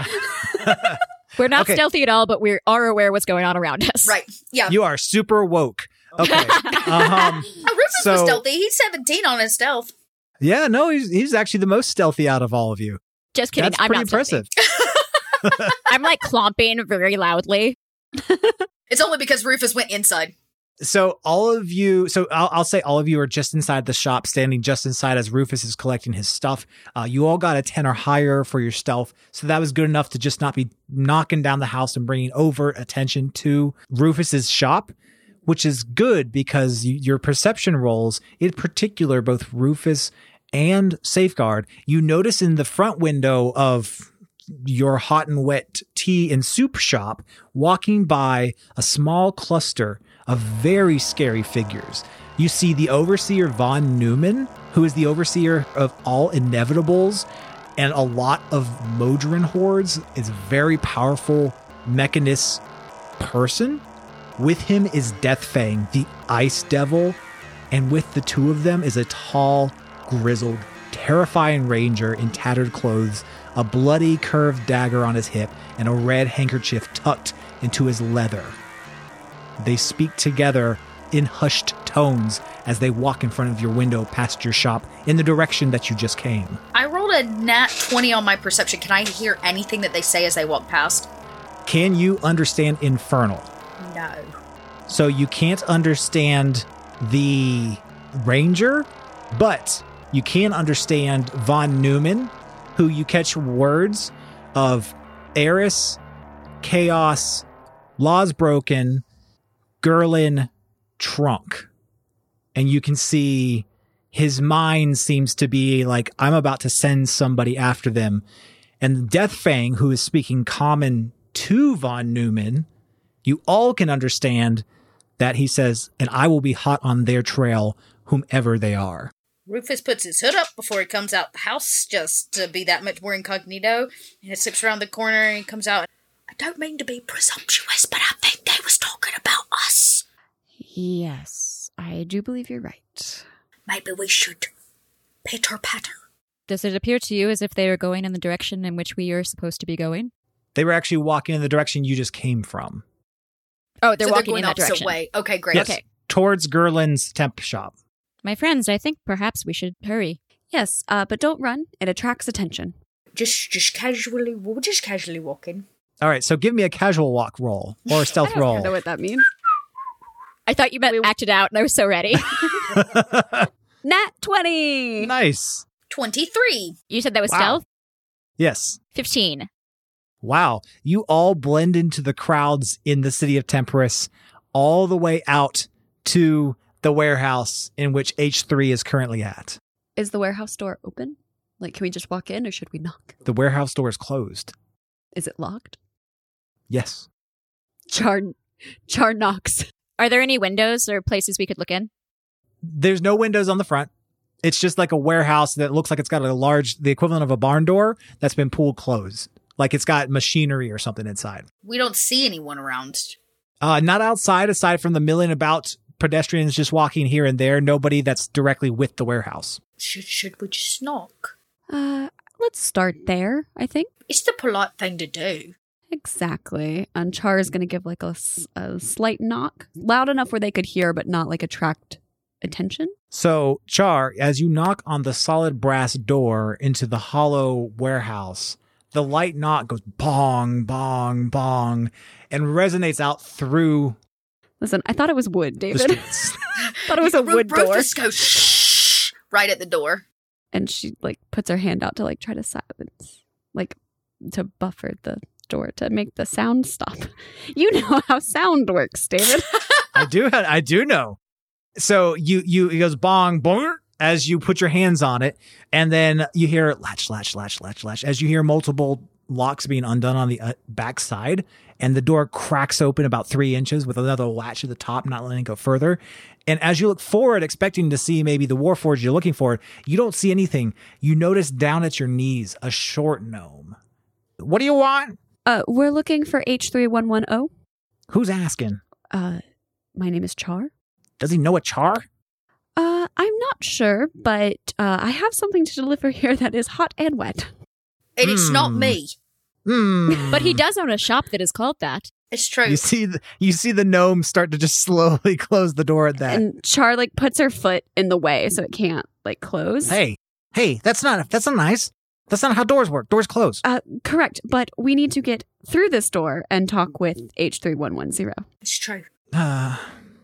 We're not Okay. stealthy at all, but we are aware what's going on around us. Right. Yeah. You are super woke. Okay. Um, Uh, Rufus so- was stealthy. He's seventeen on his stealth. yeah, no, he's, he's actually the most stealthy out of all of you. Just kidding. That's I'm pretty not impressive. stealthy. I'm like clomping very loudly. It's only because Rufus went inside. So all of you, so I'll, I'll say all of you are just inside the shop, standing just inside as Rufus is collecting his stuff. Uh, you all got a ten or higher for your stealth. So that was good enough to just not be knocking down the house and bringing over attention to Rufus's shop, which is good because you, your perception rolls, in particular, both Rufus and Safeguard, you notice in the front window of your hot and wet tea and soup shop, walking by a small cluster of very scary figures. You see the overseer Von Neumann, who is the overseer of all inevitables and a lot of Modron hordes, is a very powerful mechanist person. With him is Deathfang, the ice devil, and with the two of them is a tall, grizzled, terrifying ranger in tattered clothes, a bloody curved dagger on his hip, and a red handkerchief tucked into his leather. They speak together in hushed tones as they walk in front of your window past your shop in the direction that you just came. I rolled a nat twenty on my perception. Can I hear anything that they say as they walk past? Can you understand Infernal? No. So you can't understand the ranger, but you can understand Von Neumann, who you catch words of Eris, Chaos, Laws Broken, Gerlin, Trunk. And you can see his mind seems to be like, I'm about to send somebody after them. And Deathfang, who is speaking common to Von Neumann, you all can understand that he says, and I will be hot on their trail, whomever they are. Rufus puts his hood up before he comes out the house, just to be that much more incognito. And he slips around the corner and he comes out. I don't mean to be presumptuous, but I think they was talking about us. Yes, I do believe you're right. Maybe we should pitter-patter. Does it appear to you as if they are going in the direction in which we are supposed to be going? They were actually walking in the direction you just came from. Oh, they're so walking they're going in that opposite direction. way. Okay, great. Yes, Okay. towards Gerlin's temp shop. My friends, I think perhaps we should hurry. Yes, uh, but don't run. It attracts attention. Just, just casually, we're just casually walking. All right, so give me a casual walk roll or a stealth I roll. don't know what that means. I thought you meant We- acted out, and I was so ready. Nat twenty! Nice. twenty-three. You said that was Wow. stealth? Yes. fifteen. Wow. You all blend into the crowds in the city of Temperus all the way out to the warehouse in which H three is currently at. Is the warehouse door open? Like, can we just walk in or should we knock? The warehouse door is closed. Is it locked? Yes. Char, Char knocks. Are there any windows or places we could look in? There's no windows on the front. It's just like a warehouse that looks like it's got a large, the equivalent of a barn door that's been pulled closed. like it's got machinery or something inside. We don't see anyone around. Uh, not outside, aside from the milling about pedestrians just walking here and there. Nobody that's directly with the warehouse. Should should we just knock? Uh, let's start there, I think. It's the polite thing to do. Exactly. And Char is going to give like a, s- a slight knock, loud enough where they could hear, but not like attract attention. So, Char, as you knock on the solid brass door into the hollow warehouse, the light knock goes bong, bong, bong, and resonates out through Listen, I thought it was wood, the David. streets. thought it was a Ru- wood door. Rufus goes shh right at the door. And she like puts her hand out to like try to silence, like to buffer the door to make the sound stop. You know how sound works, David. I do, I do know. So you, you, it goes bong, bong, as you put your hands on it, and then you hear latch, latch, latch, latch, latch, as you hear multiple locks being undone on the uh, back side, and the door cracks open about three inches with another latch at the top, not letting it go further. And as you look forward, expecting to see maybe the Warforged you're looking for, you don't see anything. You notice down at your knees a short gnome. What do you want? Uh, we're looking for H three one one zero. Who's asking? Uh, my name is Char. Does he know a Char? Uh, I'm not sure, but uh, I have something to deliver here that is hot and wet. And it's not Hmm. me. Hmm. But he does own a shop that is called that. It's true. You see, the, you see the gnome start to just slowly close the door at that. And Char like puts her foot in the way so it can't like close. Hey, hey, that's not that's not nice. That's not how doors work. Doors close. Uh, correct, but we need to get through this door and talk with H three one one zero. It's true. Uh,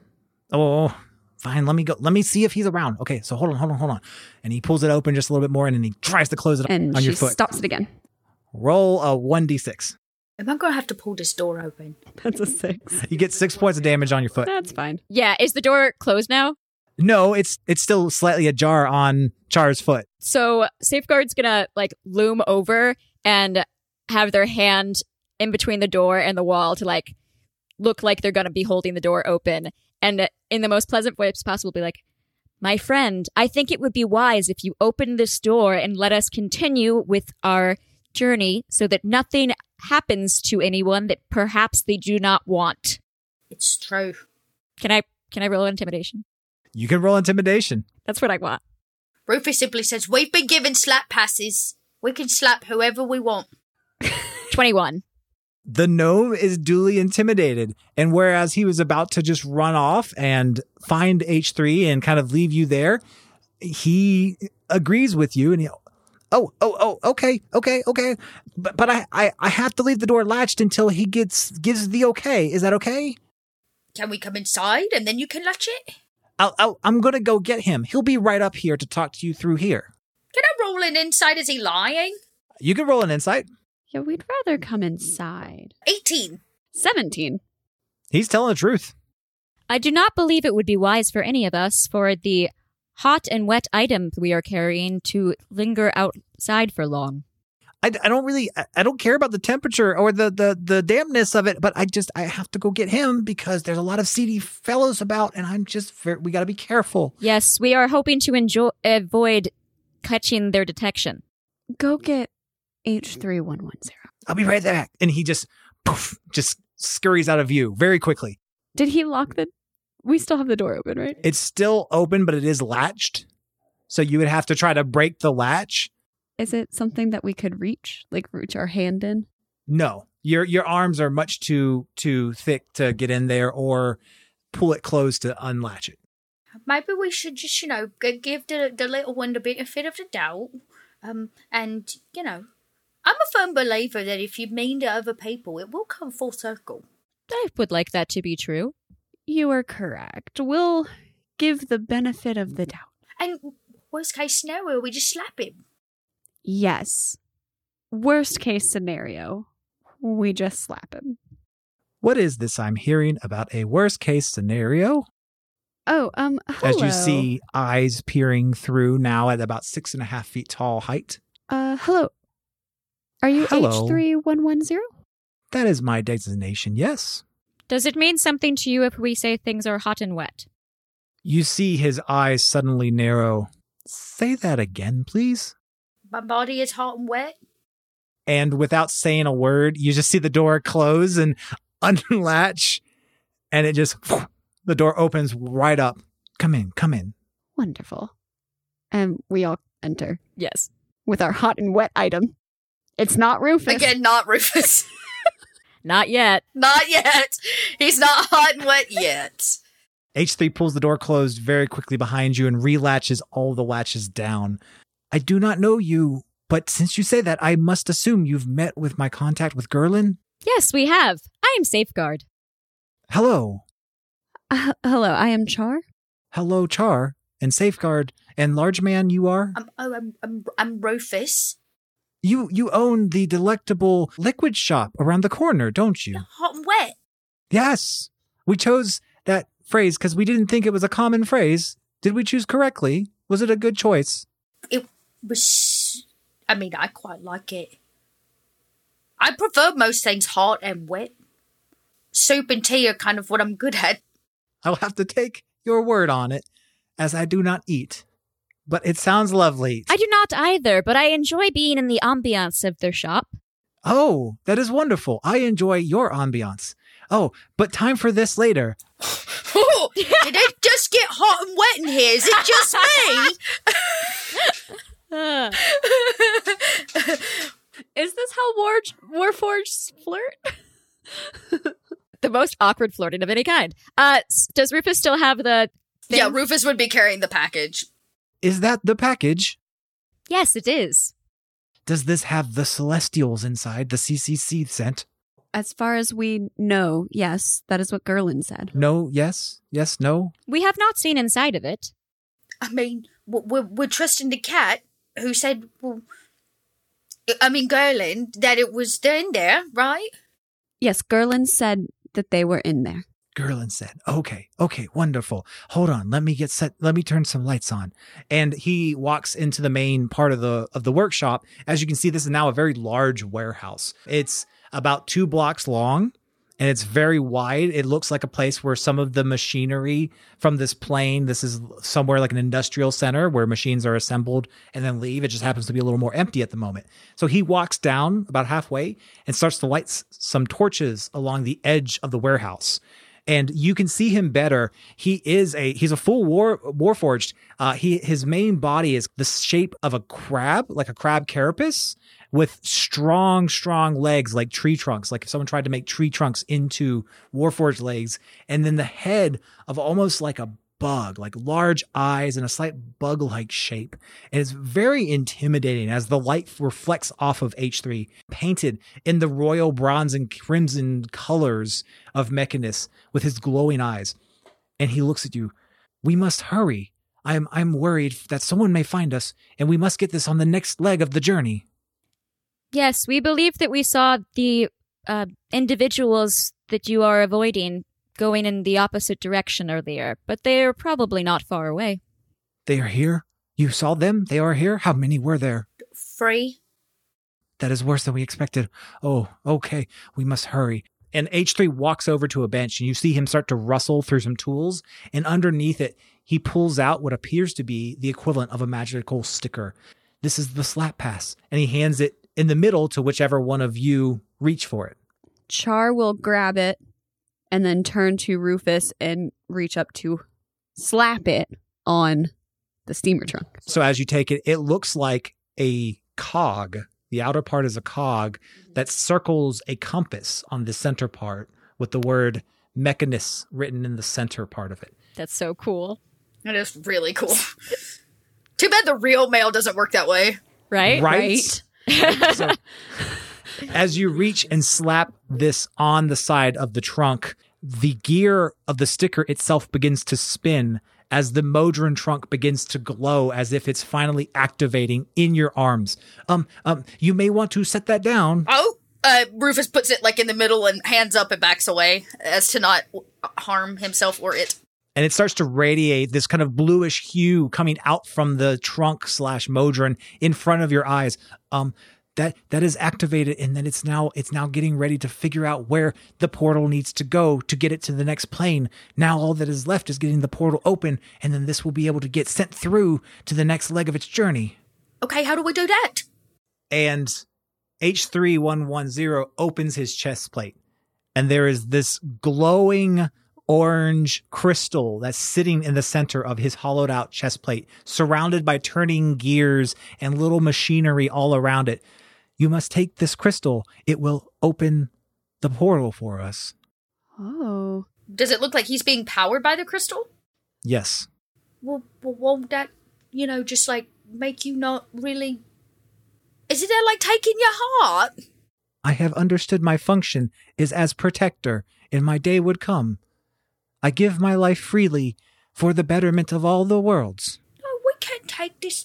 oh, fine. Let me go. Let me see if he's around. Okay, so hold on, hold on, hold on. And he pulls it open just a little bit more, and then he tries to close it And on she your foot. stops it again. Roll a one d six. Am I going to have to pull this door open? That's a six. You get six points of damage on your foot. That's fine. Yeah, is the door closed now? No, it's it's still slightly ajar on Char's foot. So Safeguard's gonna like loom over and have their hand in between the door and the wall to like look like they're gonna be holding the door open, and in the most pleasant voice possible be like, "My friend, I think it would be wise if you open this door and let us continue with our journey so that nothing happens to anyone that perhaps they do not want." It's true. Can I can I roll intimidation? You can roll intimidation. That's what I want. Rufus simply says, we've been given slap passes. We can slap whoever we want. twenty-one. The gnome is duly intimidated, and whereas he was about to just run off and find H three and kind of leave you there, he agrees with you, and he, oh, oh, oh, okay, okay, okay, but but I, I, I have to leave the door latched until he gets gives the okay. Is that okay? Can we come inside and then you can latch it? I'll, I'll, I'm gonna go get him. He'll be right up here to talk to you through here. Can I roll an inside? Is he lying? You can roll an insight. Yeah, we'd rather come inside. eighteen. seventeen. He's telling the truth. I do not believe it would be wise for any of us for the hot and wet items we are carrying to linger outside for long. I, I don't really, I, I don't care about the temperature or the, the, the dampness of it, but I just, I have to go get him because there's a lot of seedy fellows about, and I'm just, very, we got to be careful. Yes, we are hoping to enjoy, avoid catching their detection. Go get H three one one zero. I'll be right back. And he just, poof, just scurries out of view very quickly. Did he lock the... We still have the door open, right? It's still open, but it is latched. So you would have to try to break the latch. Is it something that we could reach? Like reach our hand in? No, your your arms are much too too thick to get in there or pull it closed to unlatch it. Maybe we should just, you know, g- give the, the little one the benefit of the doubt. Um, and, you know, I'm a firm believer that if you mean to other people, it will come full circle. I would like that to be true. You are correct. We'll give the benefit of the doubt. And worst case scenario, we just slap him. Yes. Worst case scenario, we just slap him. What is this I'm hearing about a worst case scenario? Oh, um, hello. As you see eyes peering through now at about six and a half feet tall height. Uh, hello. Are you Hello. H three one one zero? That is my designation, yes. Does it mean something to you if we say things are hot and wet? You see his eyes suddenly narrow. Say that again, please. My body is hot and wet. And without saying a word, you just see the door close and unlatch. And it just, the door opens right up. Come in, come in. Wonderful. And we all enter Yes. with our hot and wet item. It's not Rufus. Again, not Rufus. Not yet. Not yet. He's not hot and wet yet. H three pulls the door closed very quickly behind you and relatches all the latches down. I do not know you, but since you say that, I must assume you've met with my contact with Gerlin? Yes, we have. I am Safeguard. Hello. Uh, hello, I am Char. Hello, Char. And Safeguard. And large man you are? I'm, oh, I'm, I'm, I'm Rufus. You you own the delectable liquid shop around the corner, don't you? Hot and wet. Yes. We chose that phrase because we didn't think it was a common phrase. Did we choose correctly? Was it a good choice? It was, I mean, I quite like it. I prefer most things hot and wet. Soup and tea are kind of what I'm good at. I'll have to take your word on it, as I do not eat. But it sounds lovely. I do not either, but I enjoy being in the ambiance of their shop. Oh, that is wonderful. I enjoy your ambiance. Oh, but time for this later. Oh, did it just get hot and wet in here? Is it just me? Uh, Is this how War Warforged flirt? the most awkward flirting of any kind. Uh, s- does Rufus still have the thing? Yeah, Rufus would be carrying the package. Is that the package? Yes, it is. Does this have the Celestials inside, the C C C scent? As far as we know, yes, that is what Gerlin said. No, yes, yes, no. We have not seen inside of it. I mean, we're, we're trusting the cat who said, well, I mean, Gerlin, that it was in there, right? Yes, Gerlin said that they were in there. Gerlin said, okay, okay, wonderful. Hold on, let me get set, let me turn some lights on. And he walks into the main part of the of the workshop. As you can see, this is now a very large warehouse. It's about two blocks long, and it's very wide. It looks like a place where some of the machinery from this plane, this is somewhere like an industrial center where machines are assembled and then leave. It just happens to be a little more empty at the moment. So he walks down about halfway and starts to light s- some torches along the edge of the warehouse. And you can see him better. He is a he's a full war warforged. Uh, he his main body is the shape of a crab, like a crab carapace, with strong, strong legs like tree trunks. Like if someone tried to make tree trunks into warforged legs, and then the head of almost like a bug, like large eyes and a slight bug-like shape. And it's very intimidating as the light reflects off of H three, painted in the royal bronze and crimson colors of Mechanus with his glowing eyes. And he looks at you. We must hurry. I'm I'm worried that someone may find us, and we must get this on the next leg of the journey. Yes, we believe that we saw the uh, individuals that you are avoiding going in the opposite direction earlier, but they are probably not far away. They are here? You saw them? They are here? How many were there? Free. That is worse than we expected. Oh, okay. We must hurry. And H three walks over to a bench, and you see him start to rustle through some tools, and underneath it, he pulls out what appears to be the equivalent of a magical sticker. This is the slap pass, and he hands it in the middle to whichever one of you reach for it. Char will grab it and then turn to Rufus and reach up to slap it on the steamer trunk. So as you take it, it looks like a cog. The outer part is a cog that circles a compass on the center part with the word Mechanus written in the center part of it. That's so cool. That is really cool. Too bad the real mail doesn't work that way. Right? Right? So, as you reach and slap this on the side of the trunk, the gear of the sticker itself begins to spin as the Modron trunk begins to glow as if it's finally activating in your arms. Um, um, you may want to set that down. Oh, uh, Rufus puts it like in the middle and hands up and backs away as to not harm himself or it. And it starts to radiate this kind of bluish hue coming out from the trunk slash Modron in front of your eyes. Um, that that is activated, and then it's now it's now getting ready to figure out where the portal needs to go to get it to the next plane. Now all that is left is getting the portal open, and then this will be able to get sent through to the next leg of its journey. Okay, how do we do that? And H three one one zero opens his chest plate, and there is this glowing orange crystal that's sitting in the center of his hollowed out chest plate, surrounded by turning gears and little machinery all around it. You must take this crystal. It will open the portal for us. Oh. Does it look like he's being powered by the crystal? Yes. Well, well won't that, you know, just like make you not really... Is it that like taking your heart? I have understood my function is as protector, and my day would come. I give my life freely for the betterment of all the worlds. No, we can't take this.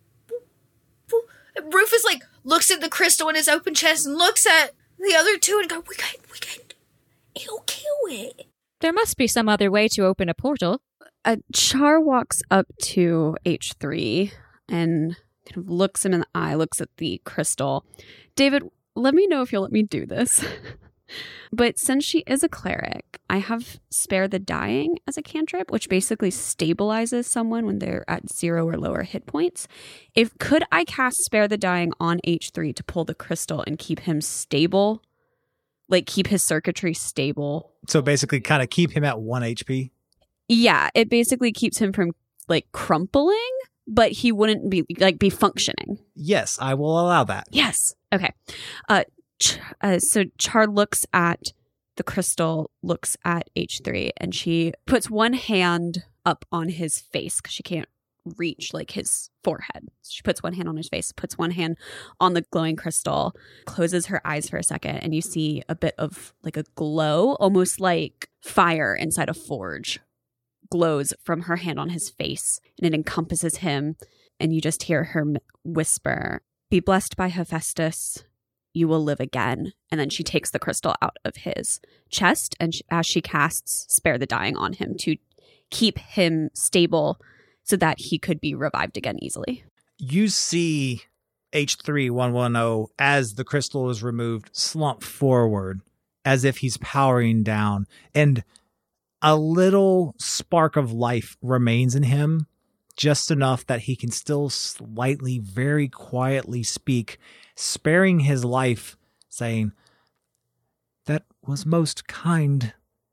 Rufus, like, looks at the crystal in his open chest and looks at the other two and go, we can't, we can't. It'll kill it. There must be some other way to open a portal. Uh, Char walks up to H three and kind of looks him in the eye, looks at the crystal. David, let me know if you'll let me do this. But since she is a cleric, I have Spare the Dying as a cantrip, which basically stabilizes someone when they're at zero or lower hit points. If could I cast Spare the Dying on H three to pull the crystal and keep him stable? Like keep his circuitry stable? So basically kind of keep him at one H P? Yeah, it basically keeps him from like crumpling, but he wouldn't be like be functioning. Yes, I will allow that. Yes. Okay. Uh, ch- uh so Char looks at the crystal, looks at H three, and she puts one hand up on his face because she can't reach like his forehead. She puts one hand on his face, puts one hand on the glowing crystal, closes her eyes for a second, and you see a bit of like a glow, almost like fire inside a forge, glows from her hand on his face, and it encompasses him, and you just hear her whisper, "Be blessed by Hephaestus, you will live again." And then she takes the crystal out of his chest, and she, as she casts Spare the Dying on him to keep him stable so that he could be revived again easily. You see H three one one zero, as the crystal is removed, slump forward as if he's powering down, and a little spark of life remains in him, just enough that he can still slightly, very quietly speak, sparing his life, saying, "That was most kind.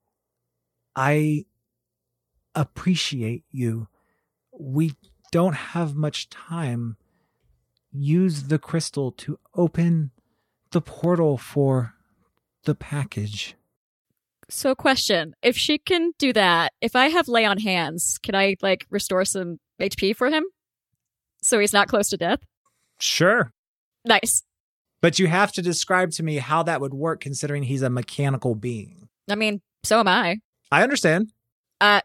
I appreciate you. We don't have much time. Use the crystal to open the portal for the package." So question, if she can do that, if I have lay on hands, can I like restore some H P for him? So he's not close to death? Sure. Nice. But you have to describe to me how that would work considering he's a mechanical being. I mean, so am I. I understand. Uh,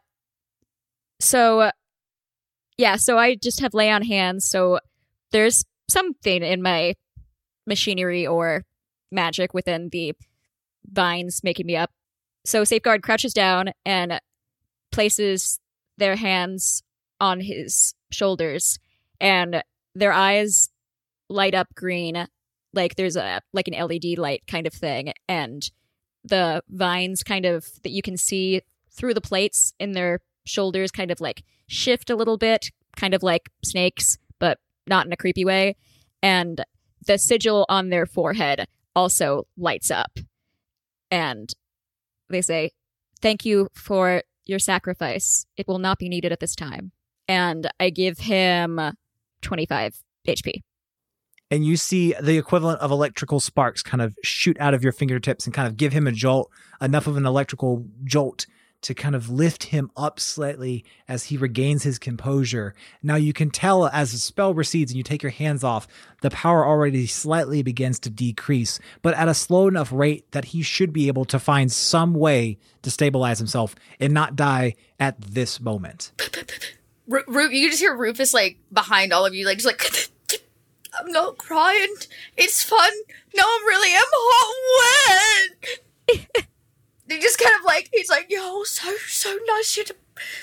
so, uh, yeah, so I just have lay on hands. So there's something in my machinery or magic within the vines making me up. So Safeguard crouches down and places their hands on his shoulders, and their eyes light up green, like there's a like an L E D light kind of thing, and the vines kind of that you can see through the plates in their shoulders kind of like shift a little bit, kind of like snakes, but not in a creepy way, and the sigil on their forehead also lights up, and they say, "Thank you for your sacrifice. It will not be needed at this time." And I give him twenty-five H P. And you see the equivalent of electrical sparks kind of shoot out of your fingertips and kind of give him a jolt, enough of an electrical jolt to kind of lift him up slightly as he regains his composure. Now you can tell as the spell recedes and you take your hands off, the power already slightly begins to decrease, but at a slow enough rate that he should be able to find some way to stabilize himself and not die at this moment. Ru- Ru- you can just hear Rufus, like, behind all of you, like, just like, "I'm not crying. It's fun. No, I really am hot wet." He just kind of like, he's like, "Yo, so, so nice you to..."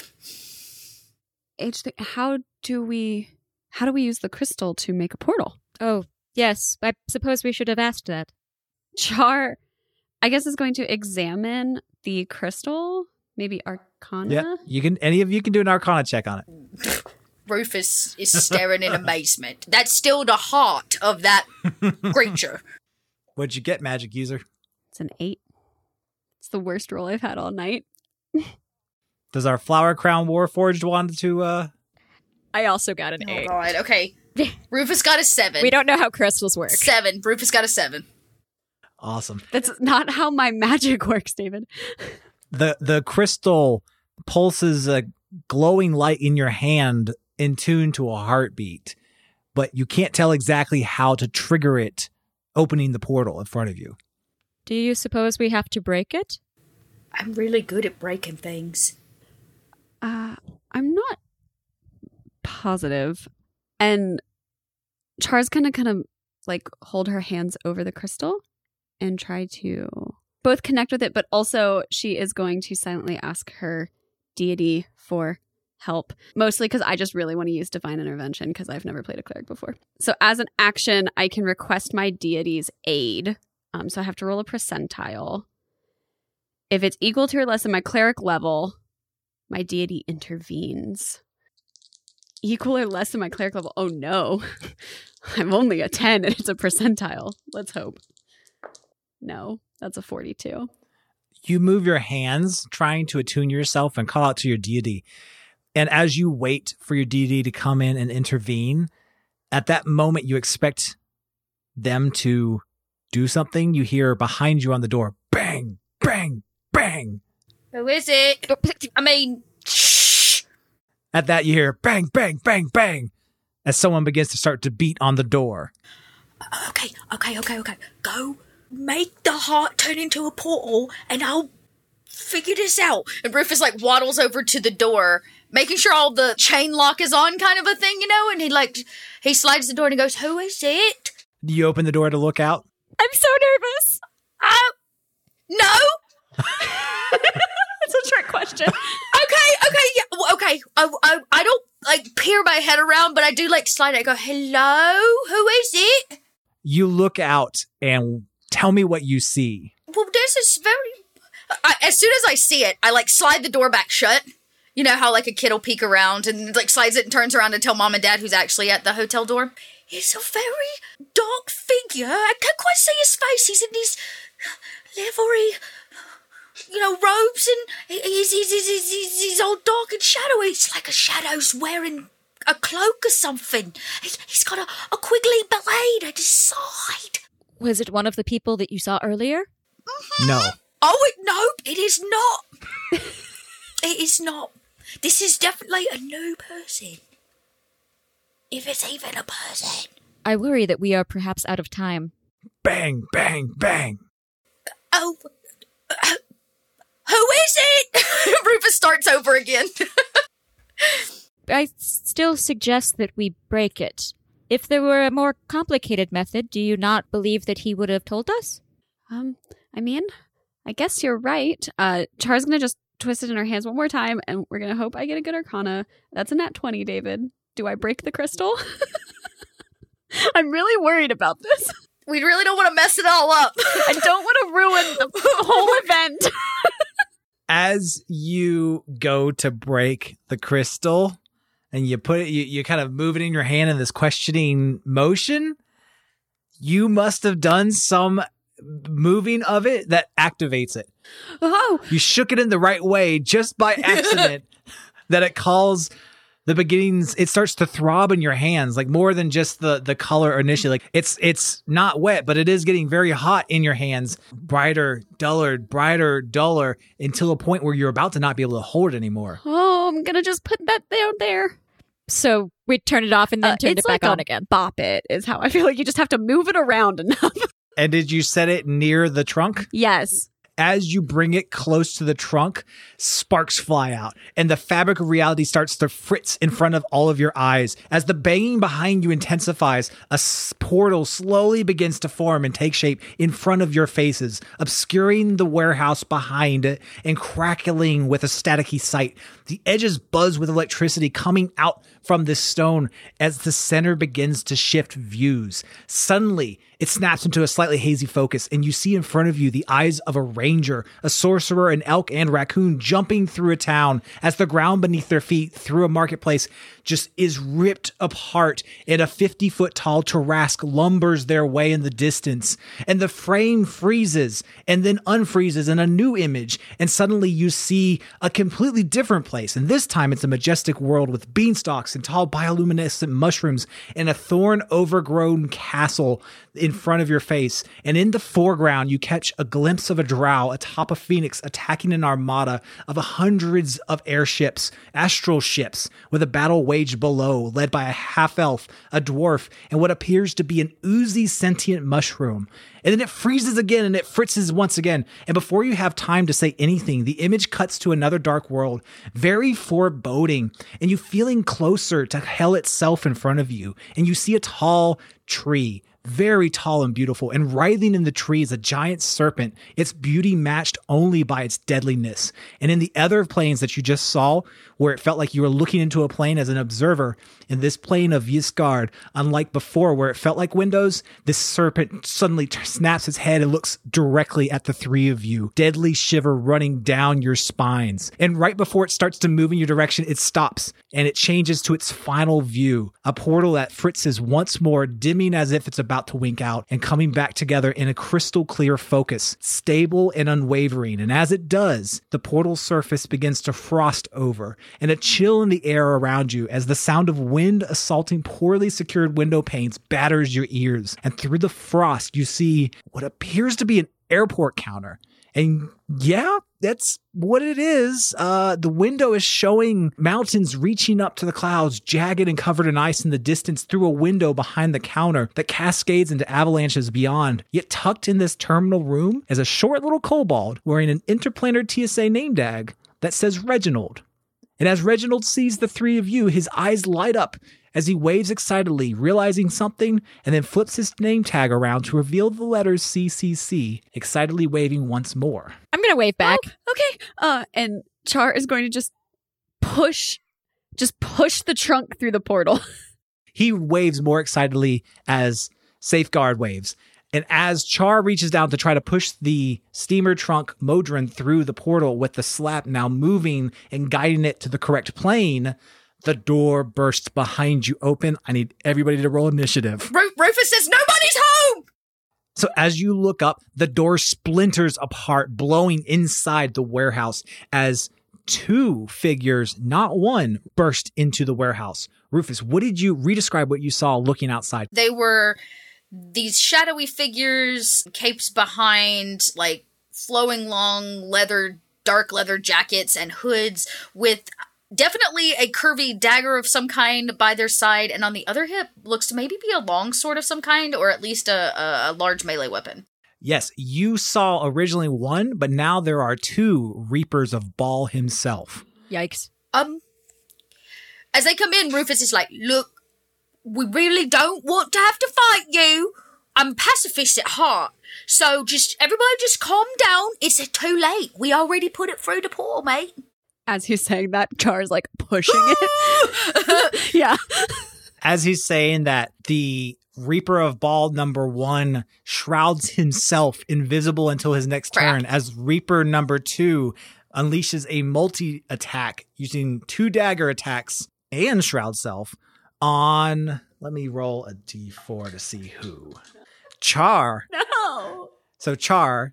H three, how do we, how do we use the crystal to make a portal? Oh, yes. I suppose we should have asked that. Char, I guess, is going to examine the crystal. Maybe Arcana? Yeah, you can, any of you can do an Arcana check on it. Rufus is staring in amazement. That's still the heart of that creature. What'd you get, magic user? It's an eight. It's the worst roll I've had all night. Does our Flower Crown Warforged want to... uh I also got an Oh, eight. God. Okay. Rufus got a seven. We don't know how crystals work. Seven. Rufus got a seven. Awesome. That's not how my magic works, David. The the crystal pulses a glowing light in your hand in tune to a heartbeat, but you can't tell exactly how to trigger it opening the portal in front of you. Do you suppose we have to break it? I'm really good at breaking things. Uh, I'm not positive. And Char's gonna kind of like hold her hands over the crystal and try to both connect with it, but also she is going to silently ask her deity for help, mostly because I just really want to use divine intervention because I've never played a cleric before. So as an action, I can request my deity's aid. Um, so I have to roll a percentile. If it's equal to or less than my cleric level, my deity intervenes. Equal or less than my cleric level? Oh no. I'm only a ten and it's a percentile. Let's hope. No, that's a forty-two. You move your hands, trying to attune yourself and call out to your deity. And as you wait for your deity to come in and intervene, at that moment you expect them to do something. You hear behind you on the door, bang, bang, bang. Who is it? I mean, shh. At that you hear bang, bang, bang, bang, as someone begins to start to beat on the door. Okay, okay, okay, okay. Go make the heart turn into a portal and I'll figure this out. And Rufus like waddles over to the door, making sure all the chain lock is on kind of a thing, you know? And he like, he slides the door and he goes, who is it? Do you open the door to look out? I'm so nervous. Oh, no. It's a trick question. Okay, okay, yeah, well, okay. I, I, I don't like peer my head around, but I do like slide it. I go, hello, who is it? You look out and tell me what you see. Well, this is very... I, as soon as I see it, I, like, slide the door back shut. You know how, like, a kid will peek around and, like, slides it and turns around to tell mom and dad who's actually at the hotel door. It's a very dark figure. I can't quite see his face. He's in these livery, you know, robes, and he's, he's, he's, he's, he's, he's all dark and shadowy. It's like a shadow's wearing a cloak or something. He, he's got a, a quiggly blade at his side. Was it one of the people that you saw earlier? Mm-hmm. No. Oh, it, nope, it is not. It is not. This is definitely a new person. If it's even a person. I worry that we are perhaps out of time. Bang, bang, bang. Oh, uh, who is it? Rufus starts over again. I still suggest that we break it. If there were a more complicated method, do you not believe that he would have told us? Um, I mean, I guess you're right. Uh, Char's gonna just twist it in her hands one more time, and we're gonna hope I get a good arcana. That's a nat twenty, David. Do I break the crystal? I'm really worried about this. We really don't want to mess it all up. I don't want to ruin the whole event. As you go to break the crystal and you put it, you, you kind of move it in your hand in this questioning motion, you must have done some moving of it that activates it. Oh, You shook it in the right way just by accident that it calls the beginnings. It starts to throb in your hands, like more than just the, the color initially. Like it's, it's not wet, but it is getting very hot in your hands. Brighter, duller, brighter, duller until a point where you're about to not be able to hold it anymore. oh, I'm gonna just put that down there. So we turn it off and then Uh, turn it's it back like on a again. Bop it is how I feel like you just have to move it around enough. And did you set it near the trunk? Yes. As you bring it close to the trunk, sparks fly out, and the fabric of reality starts to fritz in front of all of your eyes. As the banging behind you intensifies, a s- portal slowly begins to form and take shape in front of your faces, obscuring the warehouse behind it and crackling with a staticky sight. The edges buzz with electricity coming out from this stone as the center begins to shift views. Suddenly, it snaps into a slightly hazy focus, and you see in front of you the eyes of a ranger, a sorcerer, an elk, and raccoon jumping through a town as the ground beneath their feet through a marketplace just is ripped apart, and a fifty-foot tall Tarrasque lumbers their way in the distance. And the frame freezes and then unfreezes in a new image, and suddenly you see a completely different place. And this time it's a majestic world with beanstalks and tall bioluminescent mushrooms and a thorn-overgrown castle in front of your face. And in the foreground, you catch a glimpse of a drow atop a phoenix attacking an armada of hundreds of airships, astral ships, with a battle waged below, led by a half-elf, a dwarf, and what appears to be an oozy sentient mushroom. And then it freezes again and it fritzes once again. And before you have time to say anything, the image cuts to another dark world, very foreboding, and you feeling closer to hell itself in front of you. And you see a tall tree, very tall and beautiful, and writhing in the tree is a giant serpent, its beauty matched only by its deadliness. And in the other planes that you just saw, where it felt like you were looking into a plane as an observer, in this plane of Ysgard, unlike before where it felt like windows, this serpent suddenly t- snaps its head and looks directly at the three of you, deadly shiver running down your spines. And right before it starts to move in your direction, it stops, and it changes to its final view, a portal that fritzes once more, dimming as if it's about to wink out, and coming back together in a crystal clear focus, stable and unwavering. And as it does, the portal surface begins to frost over, and a chill in the air around you as the sound of wind assaulting poorly secured window panes batters your ears. And through the frost, you see what appears to be an airport counter. And yeah, that's what it is. Uh, the window is showing mountains reaching up to the clouds, jagged and covered in ice in the distance through a window behind the counter that cascades into avalanches beyond. Yet tucked in this terminal room is a short little kobold wearing an interplanar T S A name tag that says Reginald. And as Reginald sees the three of you, his eyes light up as he waves excitedly, realizing something, and then flips his name tag around to reveal the letters C C C, excitedly waving once more. I'm going to wave back. Oh, okay. Uh, and Char is going to just push, just push the trunk through the portal. He waves more excitedly as Safeguard waves. And as Char reaches down to try to push the steamer trunk Modron through the portal with the slap now moving and guiding it to the correct plane, the door bursts behind you open. I need everybody to roll initiative. Ru- Rufus says, "Nobody's home!" So as you look up, the door splinters apart, blowing inside the warehouse as two figures, not one, burst into the warehouse. Rufus, what did you redescribe what you saw looking outside? They were these shadowy figures, capes behind, like flowing long leather, dark leather jackets and hoods with definitely a curvy dagger of some kind by their side. And on the other hip looks to maybe be a long sword of some kind, or at least a, a, a large melee weapon. Yes, you saw originally one, but now there are two Reapers of Baal himself. Yikes. Um, as they come in, Rufus is like, "Look, we really don't want to have to fight you. I'm pacifist at heart. So just, everybody just calm down. It's too late. We already put it through the portal, mate." As he's saying that, Char's like pushing it. Yeah. As he's saying that, the Reaper of Baal number one shrouds himself invisible until his next Crap. turn, as Reaper number two unleashes a multi-attack using two dagger attacks and shroud self on, let me roll a d four to see who. Char. No. So Char.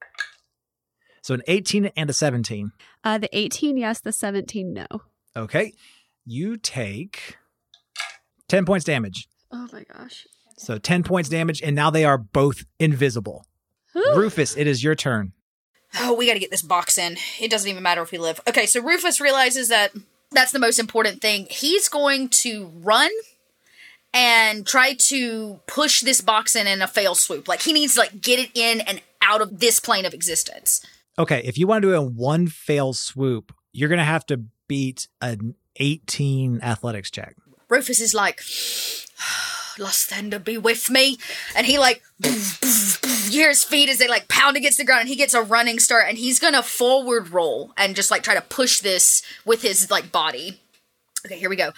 So an eighteen and a seventeen. Uh, the eighteen, yes. The seventeen, no. Okay. You take ten points damage. Oh my gosh. So ten points damage, and now they are both invisible. Rufus, it is your turn. Oh, we gotta get this box in. It doesn't even matter if we live. Okay, so Rufus realizes that that's the most important thing. He's going to run and try to push this box in in a fail swoop. Like, he needs to, like, get it in and out of this plane of existence. Okay, if you want to do it in one fail swoop, you're going to have to beat an eighteen athletics check. Rufus is like, "Lust Thunder be with me." And he, like, boof, boof, boof, you hear his feet as they, like, pound against the ground, and he gets a running start, and he's gonna forward roll and just, like, try to push this with his, like, body. Okay, here we go.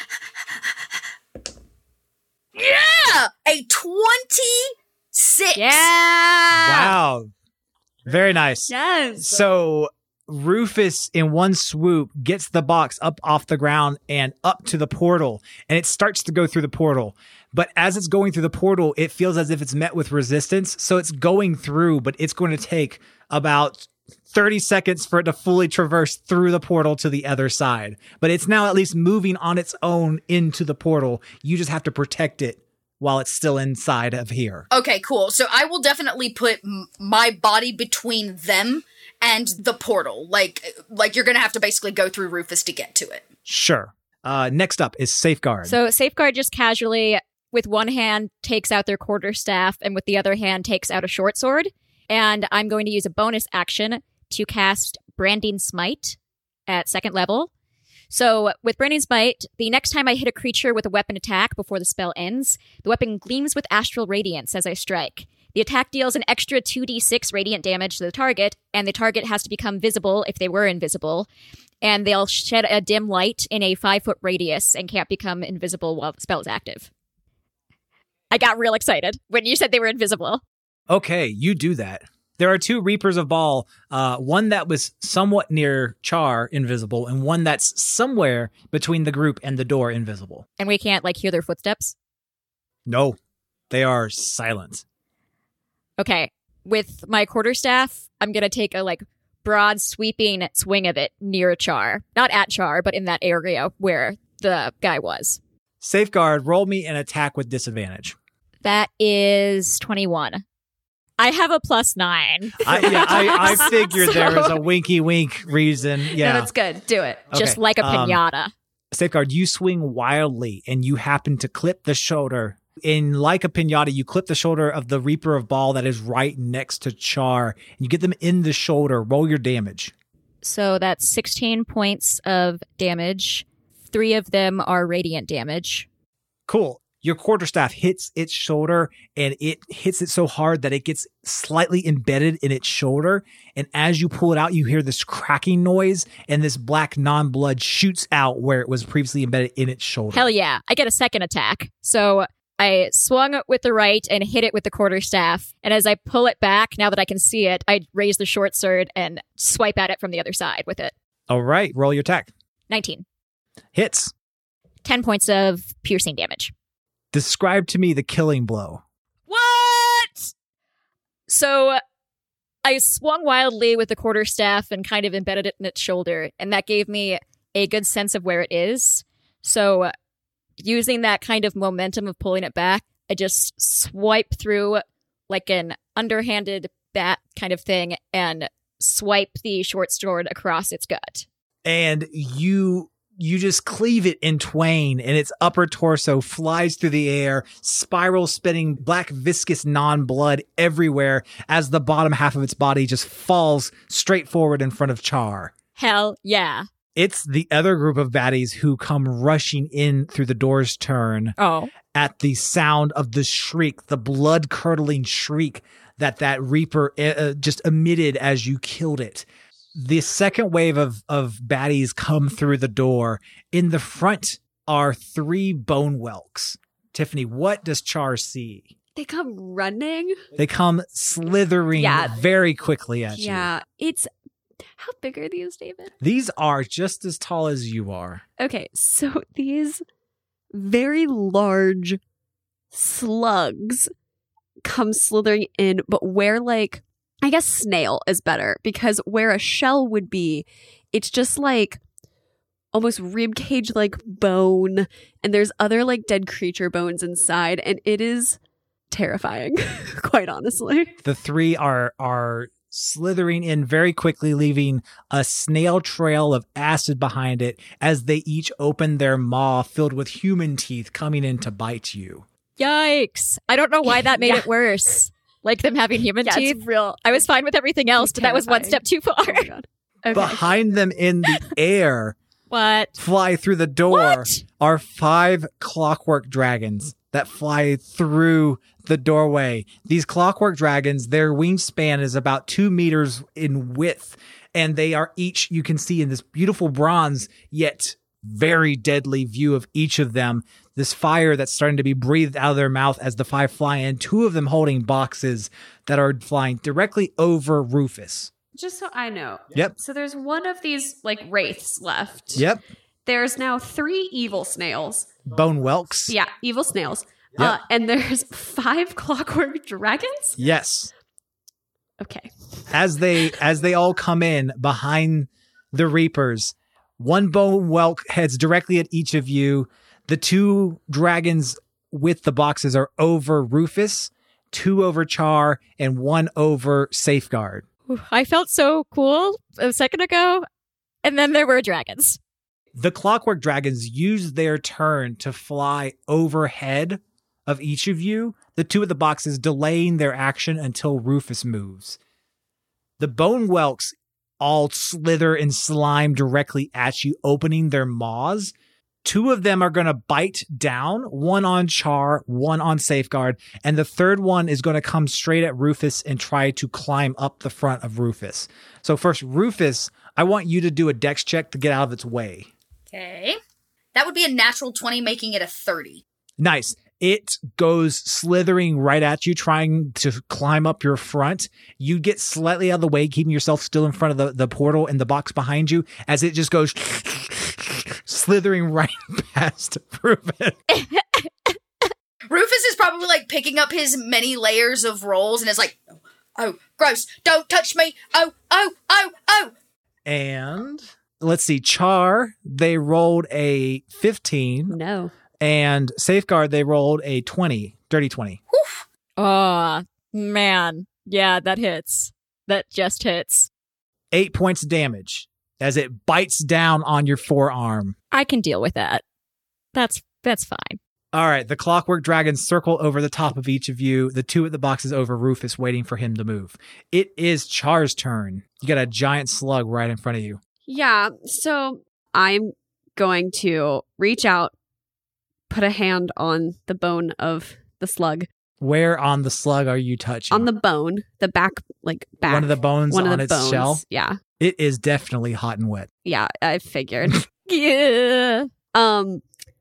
Yeah! A twenty-six! Yeah! Wow. Very nice. Yes. So Rufus, in one swoop, gets the box up off the ground and up to the portal, and it starts to go through the portal. But as it's going through the portal, it feels as if it's met with resistance. So it's going through, but it's going to take about thirty seconds for it to fully traverse through the portal to the other side. But it's now at least moving on its own into the portal. You just have to protect it while it's still inside of here. Okay, cool. So I will definitely put m- my body between them and the portal. Like, like you're going to have to basically go through Rufus to get to it. Sure. Uh, next up is Safeguard. So Safeguard just casually, with one hand, takes out their quarterstaff, and with the other hand, takes out a short sword. And I'm going to use a bonus action to cast Branding Smite at second level. So with Branding Smite, the next time I hit a creature with a weapon attack before the spell ends, the weapon gleams with astral radiance as I strike. The attack deals an extra two d six radiant damage to the target, and the target has to become visible if they were invisible. And they'll shed a dim light in a five-foot radius and can't become invisible while the spell is active. I got real excited when you said they were invisible. Okay, you do that. There are two Reapers of Baal, uh, one that was somewhat near Char, invisible, and one that's somewhere between the group and the door, invisible. And we can't, like, hear their footsteps? No, they are silent. Okay, with my quarterstaff, I'm going to take a, like, broad sweeping swing of it near Char. Not at Char, but in that area where the guy was. Safeguard, roll me an attack with disadvantage. That is twenty-one. I have a plus nine. I, yeah, I, I figured so, there was a winky wink reason. Yeah, no, that's good. Do it. Okay. Just like a pinata. Um, Safeguard, you swing wildly and you happen to clip the shoulder. In like a pinata, you clip the shoulder of the Reaper of Baal that is right next to Char. And you get them in the shoulder. Roll your damage. So that's sixteen points of damage. Three of them are radiant damage. Cool. Your quarterstaff hits its shoulder, and it hits it so hard that it gets slightly embedded in its shoulder. And as you pull it out, you hear this cracking noise, and this black non-blood shoots out where it was previously embedded in its shoulder. Hell yeah. I get a second attack. So I swung with the right and hit it with the quarterstaff. And as I pull it back, now that I can see it, I raise the short sword and swipe at it from the other side with it. All right. Roll your attack. nineteen. Hits. ten points of piercing damage. Describe to me the killing blow. What? So I swung wildly with the quarterstaff and kind of embedded it in its shoulder, and that gave me a good sense of where it is. So using that kind of momentum of pulling it back, I just swipe through like an underhanded bat kind of thing and swipe the short sword across its gut. And you... You just cleave it in twain, and its upper torso flies through the air, spiral spitting black viscous non-blood everywhere as the bottom half of its body just falls straight forward in front of Char. Hell yeah. It's the other group of baddies who come rushing in through the door's turn oh. at the sound of the shriek, the blood-curdling shriek that that Reaper uh, just emitted as you killed it. The second wave of, of baddies come through the door. In the front are three bone whelks. Tiffany, what does Char see? They come running. They come slithering yeah. very quickly at yeah. you. Yeah, it's... How big are these, David? These are just as tall as you are. Okay, so these very large slugs come slithering in, but where, like... I guess snail is better, because where a shell would be, it's just like almost ribcage like bone, and there's other like dead creature bones inside, and it is terrifying, quite honestly. The three are are slithering in very quickly, leaving a snail trail of acid behind it as they each open their maw filled with human teeth coming in to bite you. Yikes. I don't know why that made yeah. it worse. Like them having human yeah, teeth. It's real. I was fine with everything else, but that was one step too far. Oh my God. Okay. Behind them in the air, what? Fly through the door What? are five clockwork dragons that fly through the doorway. These clockwork dragons, their wingspan is about two meters in width, and they are each, you can see in this beautiful bronze, yet very deadly view of each of them. This fire that's starting to be breathed out of their mouth as the five fly in, two of them holding boxes that are flying directly over Rufus. just so I know. Yep. So there's one of these like wraiths left. Yep. There's now three evil snails. Bone whelks. Yeah, evil snails. Yep. Uh, and there's five clockwork dragons. Yes. Okay. As they as they all come in behind the Reapers, one bone whelk heads directly at each of you. The two dragons with the boxes are over Rufus, two over Char, and one over Safeguard. I felt so cool a second ago, and then there were dragons. The clockwork dragons use their turn to fly overhead of each of you, the two of the boxes delaying their action until Rufus moves. The bone whelks all slither and slime directly at you, opening their maws. Two of them are going to bite down, one on Char, one on Safeguard, and the third one is going to come straight at Rufus and try to climb up the front of Rufus. So first, Rufus, I want you to do a dex check to get out of its way. Okay. That would be a natural twenty, making it a thirty. Nice. It goes slithering right at you, trying to climb up your front. You get slightly out of the way, keeping yourself still in front of the, the portal and the box behind you, as it just goes slithering right past Rufus. Rufus is probably like picking up his many layers of rolls and is like, oh, oh, gross, don't touch me, oh, oh, oh, oh. And let's see, Char, they rolled a fifteen. No. And Safeguard, they rolled a twenty, dirty twenty. Oh, man. Yeah, that hits. That just hits. Eight points of damage as it bites down on your forearm. I can deal with that. That's that's fine. All right, the clockwork dragons circle over the top of each of you. The two at the boxes over Rufus, waiting for him to move. It is Char's turn. You got a giant slug right in front of you. Yeah, so I'm going to reach out, put a hand on the bone of the slug. Where on the slug are you touching? On the bone, the back, like back. One of the bones one on of the its bones. shell? Yeah. It is definitely hot and wet. Yeah, I figured. Yeah. Um,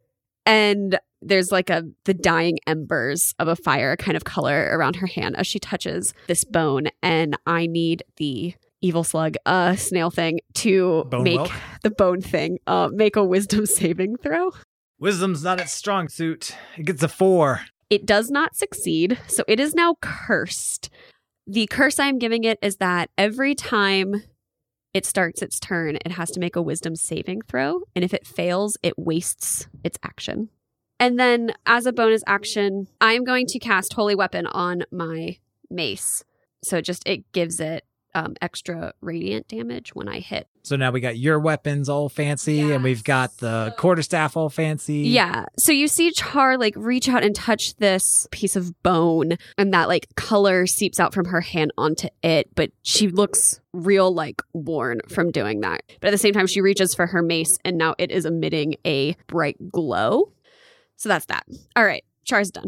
and there's like a the dying embers of a fire kind of color around her hand as she touches this bone, and I need the evil slug, uh, snail thing to Bone make whelk? the bone thing, uh, make a wisdom saving throw. Wisdom's not its strong suit. It gets a four. It does not succeed, so it is now cursed. The curse I am giving it is that every time it starts its turn, it has to make a wisdom saving throw, and if it fails, it wastes its action. And then, as a bonus action, I'm going to cast Holy Weapon on my mace. So just it gives it um, extra radiant damage when I hit. So now we got your weapons all fancy, Yes. and we've got the quarterstaff all fancy. Yeah. So you see Char like reach out and touch this piece of bone, and that like color seeps out from her hand onto it, but she looks real like worn from doing that. But at the same time, she reaches for her mace, and now it is emitting a bright glow. So that's that. All right. Char's done.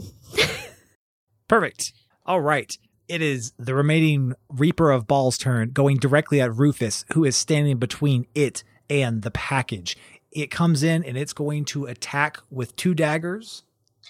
Perfect. All right. It is the remaining Reaper of Balls' turn, going directly at Rufus, who is standing between it and the package. It comes in and it's going to attack with two daggers,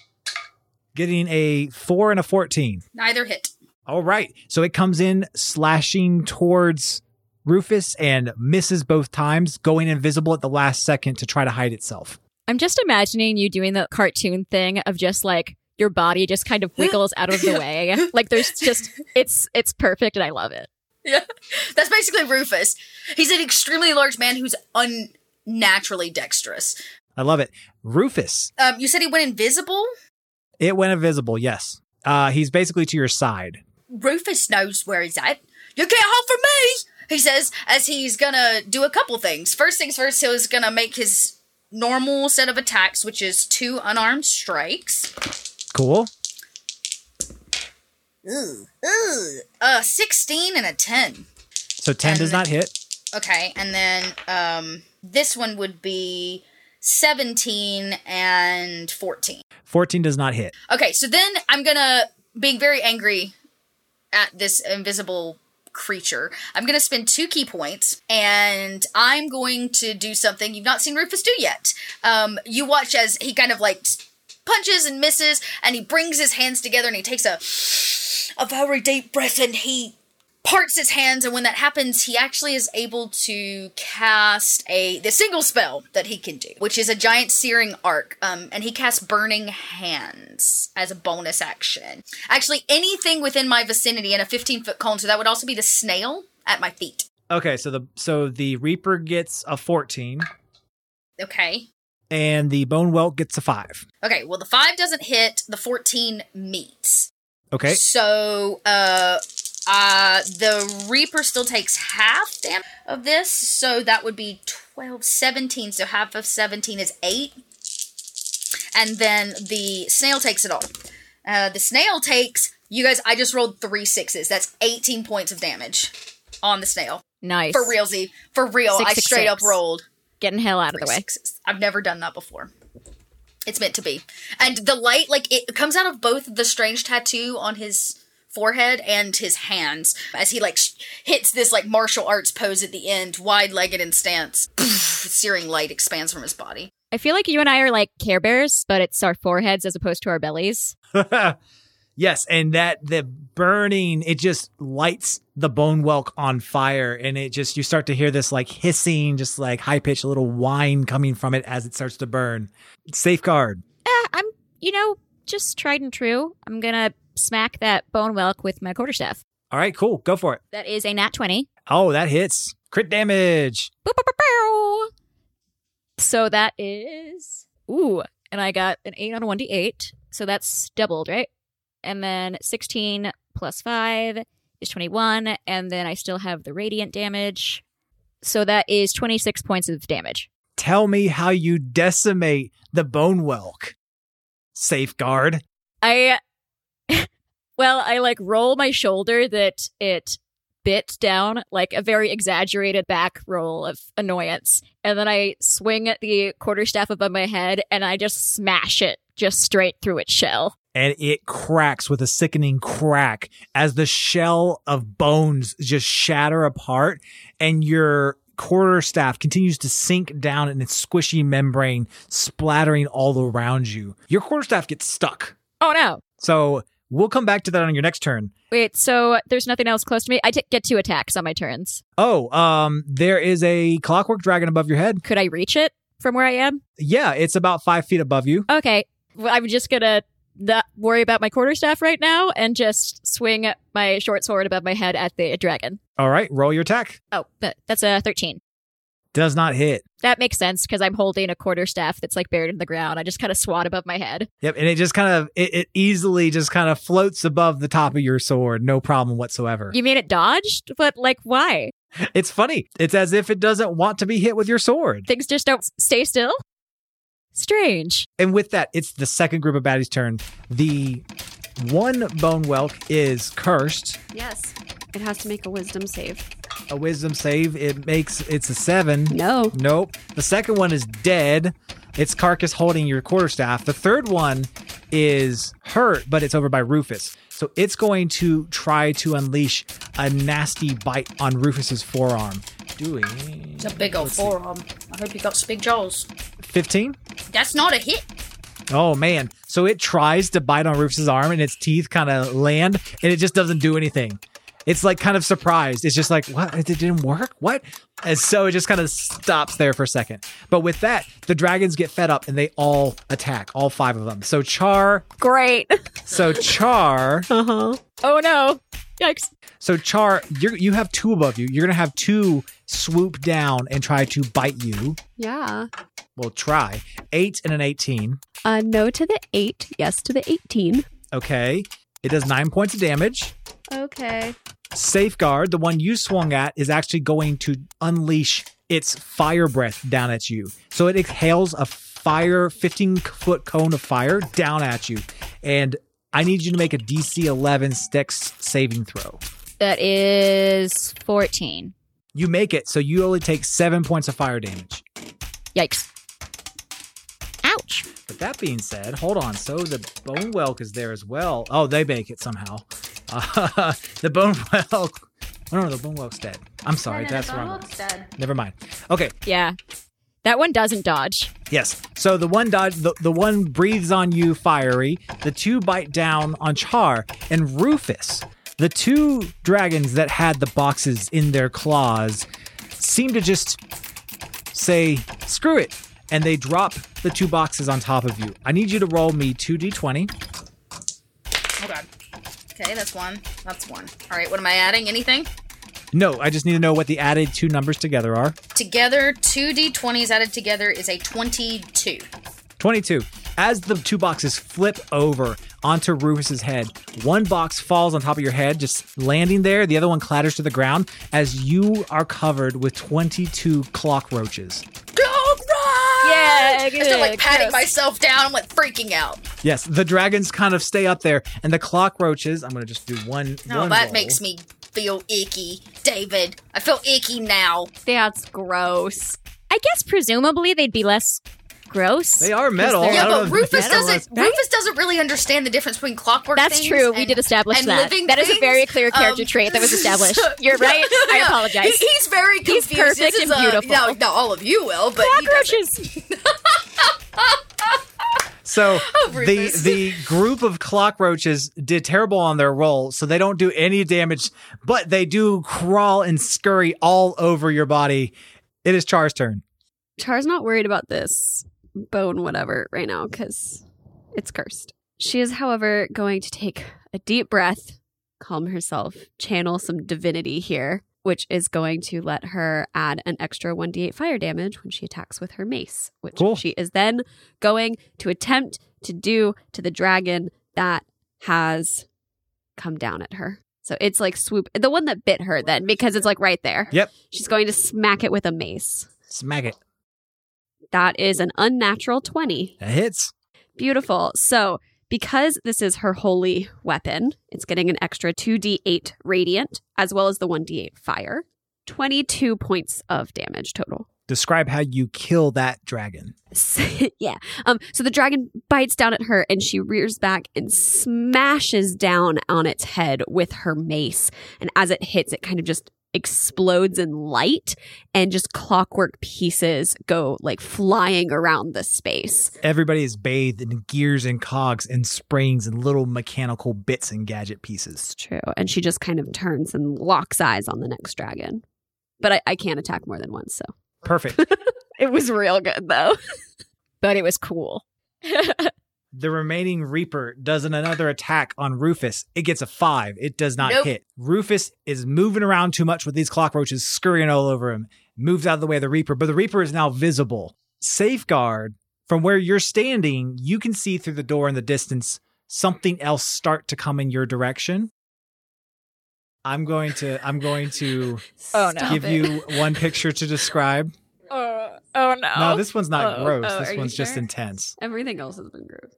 getting a four and a fourteen. Neither hit. All right. So it comes in slashing towards Rufus and misses both times, going invisible at the last second to try to hide itself. I'm just imagining you doing the cartoon thing of just like your body just kind of wiggles out of the way. Like there's just, it's it's perfect and I love it. Yeah. That's basically Rufus. He's an extremely large man who's unnaturally dexterous. I love it. Rufus. Um, you said he went invisible? It went invisible, yes. Uh, he's basically to your side. Rufus knows where he's at. You can't hide from me, he says, as he's gonna do a couple things. First things first, he's gonna make his normal set of attacks, which is two unarmed strikes. Cool. Ooh, ooh. Uh, sixteen and a ten. So ten And does not hit. Okay, and then um, this one would be seventeen and fourteen. fourteen does not hit. Okay, so then I'm gonna, being very angry at this invisible creature, I'm gonna spend two key points, and I'm going to do something you've not seen Rufus do yet. Um, you watch as he kind of like punches and misses, and he brings his hands together, and he takes a a very deep breath, and he parts his hands, and when that happens, he actually is able to cast a the single spell that he can do, which is a giant searing arc, um, and he casts Burning Hands as a bonus action. Actually, anything within my vicinity in a fifteen-foot cone, so that would also be the snail at my feet. Okay, so the so the Reaper gets a fourteen. Okay. And the Bone Whelk gets a five. Okay, well, the five doesn't hit, the fourteen meets. Okay. So, uh... Uh, the Reaper still takes half damage of this, so that would be twelve, seventeen, so half of seventeen is eight. And then the snail takes it all. Uh, the snail takes, you guys, I just rolled three sixes. That's eighteen points of damage on the snail. Nice. For realsy. For real, Six, I six, straight six. up rolled. Getting hell out of the way. Sixes. I've never done that before. It's meant to be. And the light, like, it comes out of both the strange tattoo on his forehead and his hands as he like sh- hits this like martial arts pose at the end, wide-legged in stance. Poof, searing light expands from his body. I feel like you and I are like Care Bears, but it's our foreheads as opposed to our bellies. Yes, and that the burning, it just lights the Bone Whelk on fire, and it just, you start to hear this like hissing, just like high-pitched little whine coming from it as it starts to burn. Safeguard. Eh, I'm, you know, just tried and true. I'm gonna smack that Bone Whelk with my quarterstaff. All right, cool. Go for it. That is a nat twenty. Oh, that hits. Crit damage. Boop, boop, boop, boop. So that is... Ooh, and I got an eight on a one d eight, so that's doubled, right? And then sixteen plus five is twenty-one, and then I still have the radiant damage. So that is twenty-six points of damage. Tell me how you decimate the Bone Whelk. Safeguard. I... Well, I like roll my shoulder that it bit down, like a very exaggerated back roll of annoyance. And then I swing the quarterstaff above my head and I just smash it just straight through its shell. And it cracks with a sickening crack as the shell of bones just shatter apart and your quarterstaff continues to sink down in its squishy membrane, splattering all around you. Your quarterstaff gets stuck. Oh no. So we'll come back to that on your next turn. Wait, so there's nothing else close to me? I t- get two attacks on my turns. Oh, um, there is a clockwork dragon above your head. Could I reach it from where I am? Yeah, it's about five feet above you. Okay. Well, I'm just gonna not worry about my quarterstaff right now and just swing my short sword above my head at the dragon. All right, roll your attack. Oh, but that's a thirteen. Does not hit. That makes sense because I'm holding a quarterstaff that's like buried in the ground. I just kind of swat above my head. Yep, and it just kind of, it, it easily just kind of floats above the top of your sword. No problem whatsoever. You mean it dodged? But like, why? It's funny. It's as if it doesn't want to be hit with your sword. Things just don't s- stay still? Strange. And with that, it's the second group of baddies' turn. The one Bone Whelk is cursed. Yes. It has to make a wisdom save. A wisdom save. It makes, it's a seven. No. Nope. The second one is dead. Its carcass holding your quarterstaff. The third one is hurt, but it's over by Rufus. So it's going to try to unleash a nasty bite on Rufus's forearm. Doing... It's a big old forearm. I hope you got some big jaws. fifteen? That's not a hit. Oh, man. So it tries to bite on Rufus's arm, and its teeth kind of land, and it just doesn't do anything. It's like kind of surprised. It's just like, what? It didn't work? What? And so it just kind of stops there for a second. But with that, the dragons get fed up and they all attack, all five of them. So Char. Great. So Char. Uh-huh. Oh no. Yikes. So Char, you're, you have two above you. You're going to have two swoop down and try to bite you. Yeah. Well, try. Eight and an eighteen. Uh, no to the eight. Yes to the eighteen. Okay. It does nine points of damage. Okay. Safeguard, the one you swung at, is actually going to unleash its fire breath down at you. So it exhales a fire, fifteen-foot cone of fire down at you. And I need you to make a D C eleven Dex saving throw. That is fourteen. You make it, so you only take seven points of fire damage. Yikes. Ouch. But that being said, hold on. So the Bone Whelk is there as well. Oh, they make it somehow. Uh, the Bone Whelk. Oh, no, the Bone Whelk's dead. I'm sorry. No, no, that's the wrong. Bone Whelk's dead. Never mind. Okay. Yeah. That one doesn't dodge. Yes. So the one dodge, the, the one breathes on you fiery. The two bite down on Char. And Rufus, The two dragons that had the boxes in their claws seem to just say, screw it. And they drop the two boxes on top of you. I need you to roll me two d twenty. Oh, God. Okay, that's one. That's one. All right, what am I adding? Anything? No, I just need to know what the added two numbers together are. Together, two d twenties added together is a twenty-two. twenty-two. As the two boxes flip over onto Rufus's head, one box falls on top of your head, just landing there. The other one clatters to the ground as you are covered with twenty-two clock roaches. Yeah, I start like patting gross. myself down. I'm like freaking out. Yes, the dragons kind of stay up there, and the clock roaches, I'm going to just do one No, one that roll. makes me feel icky. David, I feel icky now. That's gross. I guess presumably they'd be less gross. They are metal. they're- I Yeah, don't know but if Rufus metal doesn't. is- Rufus doesn't really understand the difference between clockwork That's things true. We and- did establish and that. living That is a things. very clear character Um, trait that was established. so- You're right. I Yeah. apologize. He- he's very He's confused. perfect This is and a- beautiful. No, no, all of you will, but he doesn't. Cockroaches. So Oh, the Rufus. the group of clock roaches did terrible on their roll, so they don't do any damage, but they do crawl and scurry all over your body. It is Char's turn. Char's not worried about this bone whatever right now because it's cursed. She is, however, going to take a deep breath, calm herself, channel some divinity here, which is going to let her add an extra one d eight fire damage when she attacks with her mace, which Cool. she is then going to attempt to do to the dragon that has come down at her. So it's like swoop, the one that bit her then, because it's like right there. Yep. She's going to smack it with a mace. Smack it. That is an unnatural twenty. That hits. Beautiful. So because this is her holy weapon, it's getting an extra two d eight radiant as well as the one d eight fire. twenty-two points of damage total. Describe how you kill that dragon. yeah. Um. So the dragon bites down at her and she rears back and smashes down on its head with her mace. And as it hits, it kind of just explodes in light and just clockwork pieces go like flying around the space. Everybody is bathed in gears and cogs and springs and little mechanical bits and gadget pieces. It's true. And she just kind of turns and locks eyes on the next dragon. But I, I can't attack more than once, so. Perfect. It was real good, though. But it was cool. The remaining Reaper does an- another attack on Rufus. It gets a five. It does not Nope. hit. Rufus is moving around too much with these clock roaches scurrying all over him. Moves out of the way of the Reaper, but the Reaper is now visible. Safeguard, from where you're standing, you can see through the door in the distance something else start to come in your direction. I'm going to I'm going to Oh, no. give you one picture to describe. Oh, oh no. No, this one's not Oh. gross. Oh, are this you one's just sure? intense. Everything else has been gross.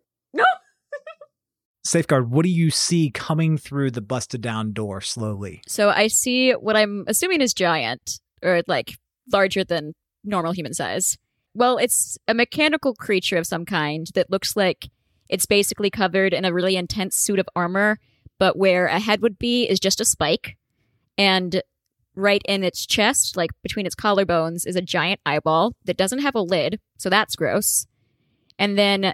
Safeguard, what do you see coming through the busted down door slowly? So I see what I'm assuming is giant, or like larger than normal human size. Well, it's a mechanical creature of some kind that looks like it's basically covered in a really intense suit of armor, but where a head would be is just a spike. And right in its chest, like between its collarbones, is a giant eyeball that doesn't have a lid, so that's gross. And then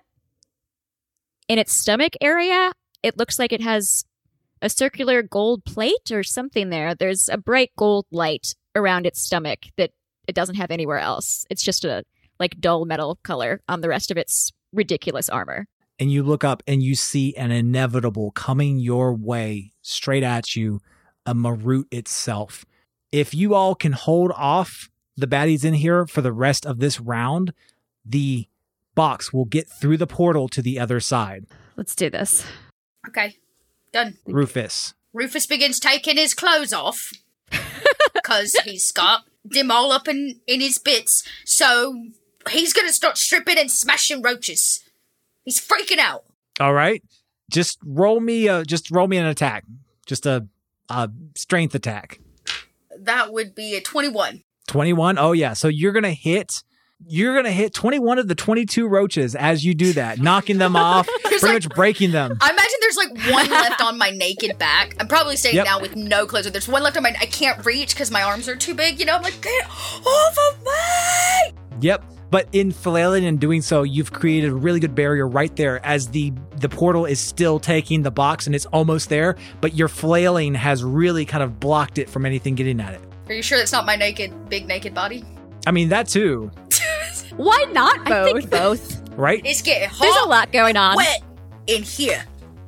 in its stomach area, it looks like it has a circular gold plate or something there. There's a bright gold light around its stomach that it doesn't have anywhere else. It's just a like dull metal color on the rest of its ridiculous armor. And you look up and you see an inevitable coming your way, straight at you, a Marut itself. If you all can hold off the baddies in here for the rest of this round, the box will get through the portal to the other side. Let's do this. Okay, done. Rufus. Rufus begins taking his clothes off because he's got them all up in, in his bits. So he's going to start stripping and smashing roaches. He's freaking out. All right. Just roll me a, just roll me an attack. Just a, a strength attack. That would be a twenty-one. twenty-one. Oh yeah. So you're going to hit You're going to hit twenty-one of the twenty-two roaches as you do that, knocking them off, There's pretty like- much breaking them. I imagine there's like one left on my naked back. I'm probably standing Yep. now with no clothes. There's one left on my. I can't reach because my arms are too big. You know, I'm like, get off of me! Yep. But in flailing and doing so, you've created a really good barrier right there as the, the portal is still taking the box and it's almost there, but your flailing has really kind of blocked it from anything getting at it. Are you sure that's not my naked, big naked body? I mean, that too. Why not both? I think both. Right? It's getting hot. There's a lot going on. Wet in here.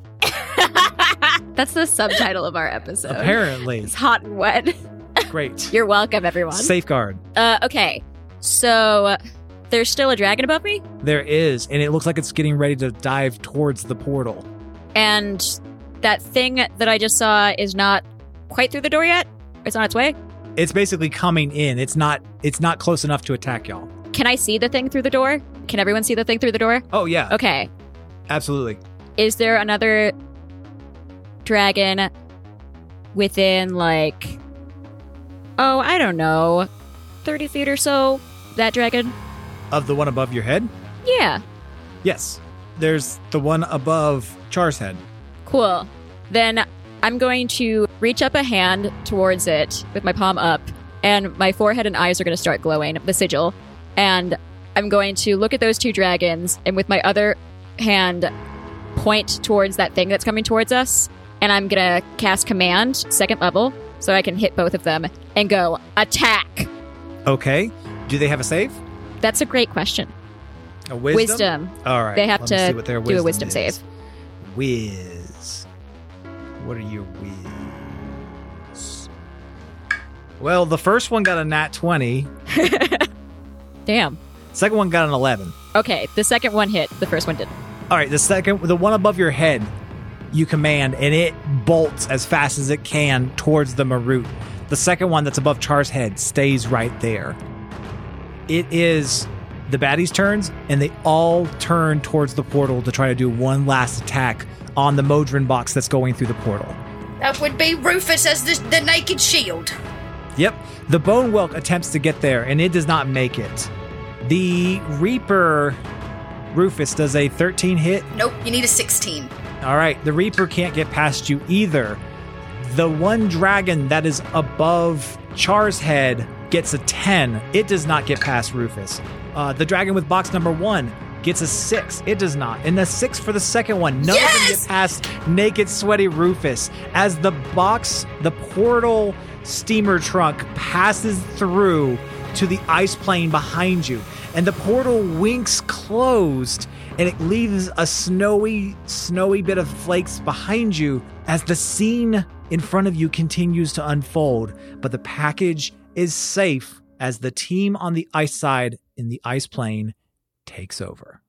That's the subtitle of our episode. Apparently. It's hot and wet. Great. You're welcome, everyone. Safeguard. Uh, okay. So, there's still a dragon above me? There is, and it looks like it's getting ready to dive towards the portal. And that thing that I just saw is not quite through the door yet? It's on its way? It's basically coming in. It's not it's not close enough to attack y'all. Can I see the thing through the door? Can everyone see the thing through the door? Oh, yeah. Okay. Absolutely. Is there another dragon within, like, oh, I don't know, thirty feet or so? That dragon? Of the one above your head? Yeah. Yes. There's the one above Char's head. Cool. Then I'm going to reach up a hand towards it with my palm up, and my forehead and eyes are going to start glowing, the sigil. And I'm going to look at those two dragons, and with my other hand, point towards that thing that's coming towards us. And I'm going to cast Command, second level, so I can hit both of them, and go, attack! Okay. Do they have a save? That's a great question. A wisdom? Wisdom. All right. They have Let me to see what their do a wisdom is. save. Whiz. What are your whiz? Well, the first one got a nat twenty. Damn. Second one got an eleven. Okay, the second one hit, the first one didn't. All right, the second, the one above your head, you command, and it bolts as fast as it can towards the Marut. The second one that's above Char's head stays right there. It is the baddies' turns, and they all turn towards the portal to try to do one last attack on the Modron box that's going through the portal. That would be Rufus as the, the naked shield. Yep. The Bone Whelk attempts to get there, and it does not make it. The Reaper, Rufus, does a thirteen hit. Nope, you need a sixteen. All right, the Reaper can't get past you either. The one dragon that is above Char's head gets a ten. It does not get past Rufus. Uh, the dragon with box number one gets a six. It does not. And a six for the second one. None Yes! of them get past naked, sweaty Rufus. As the box, the portal steamer trunk passes through to the ice plane behind you. And the portal winks closed, and it leaves a snowy, snowy bit of flakes behind you as the scene in front of you continues to unfold. But the package is safe as the team on the ice side in the ice plane takes over.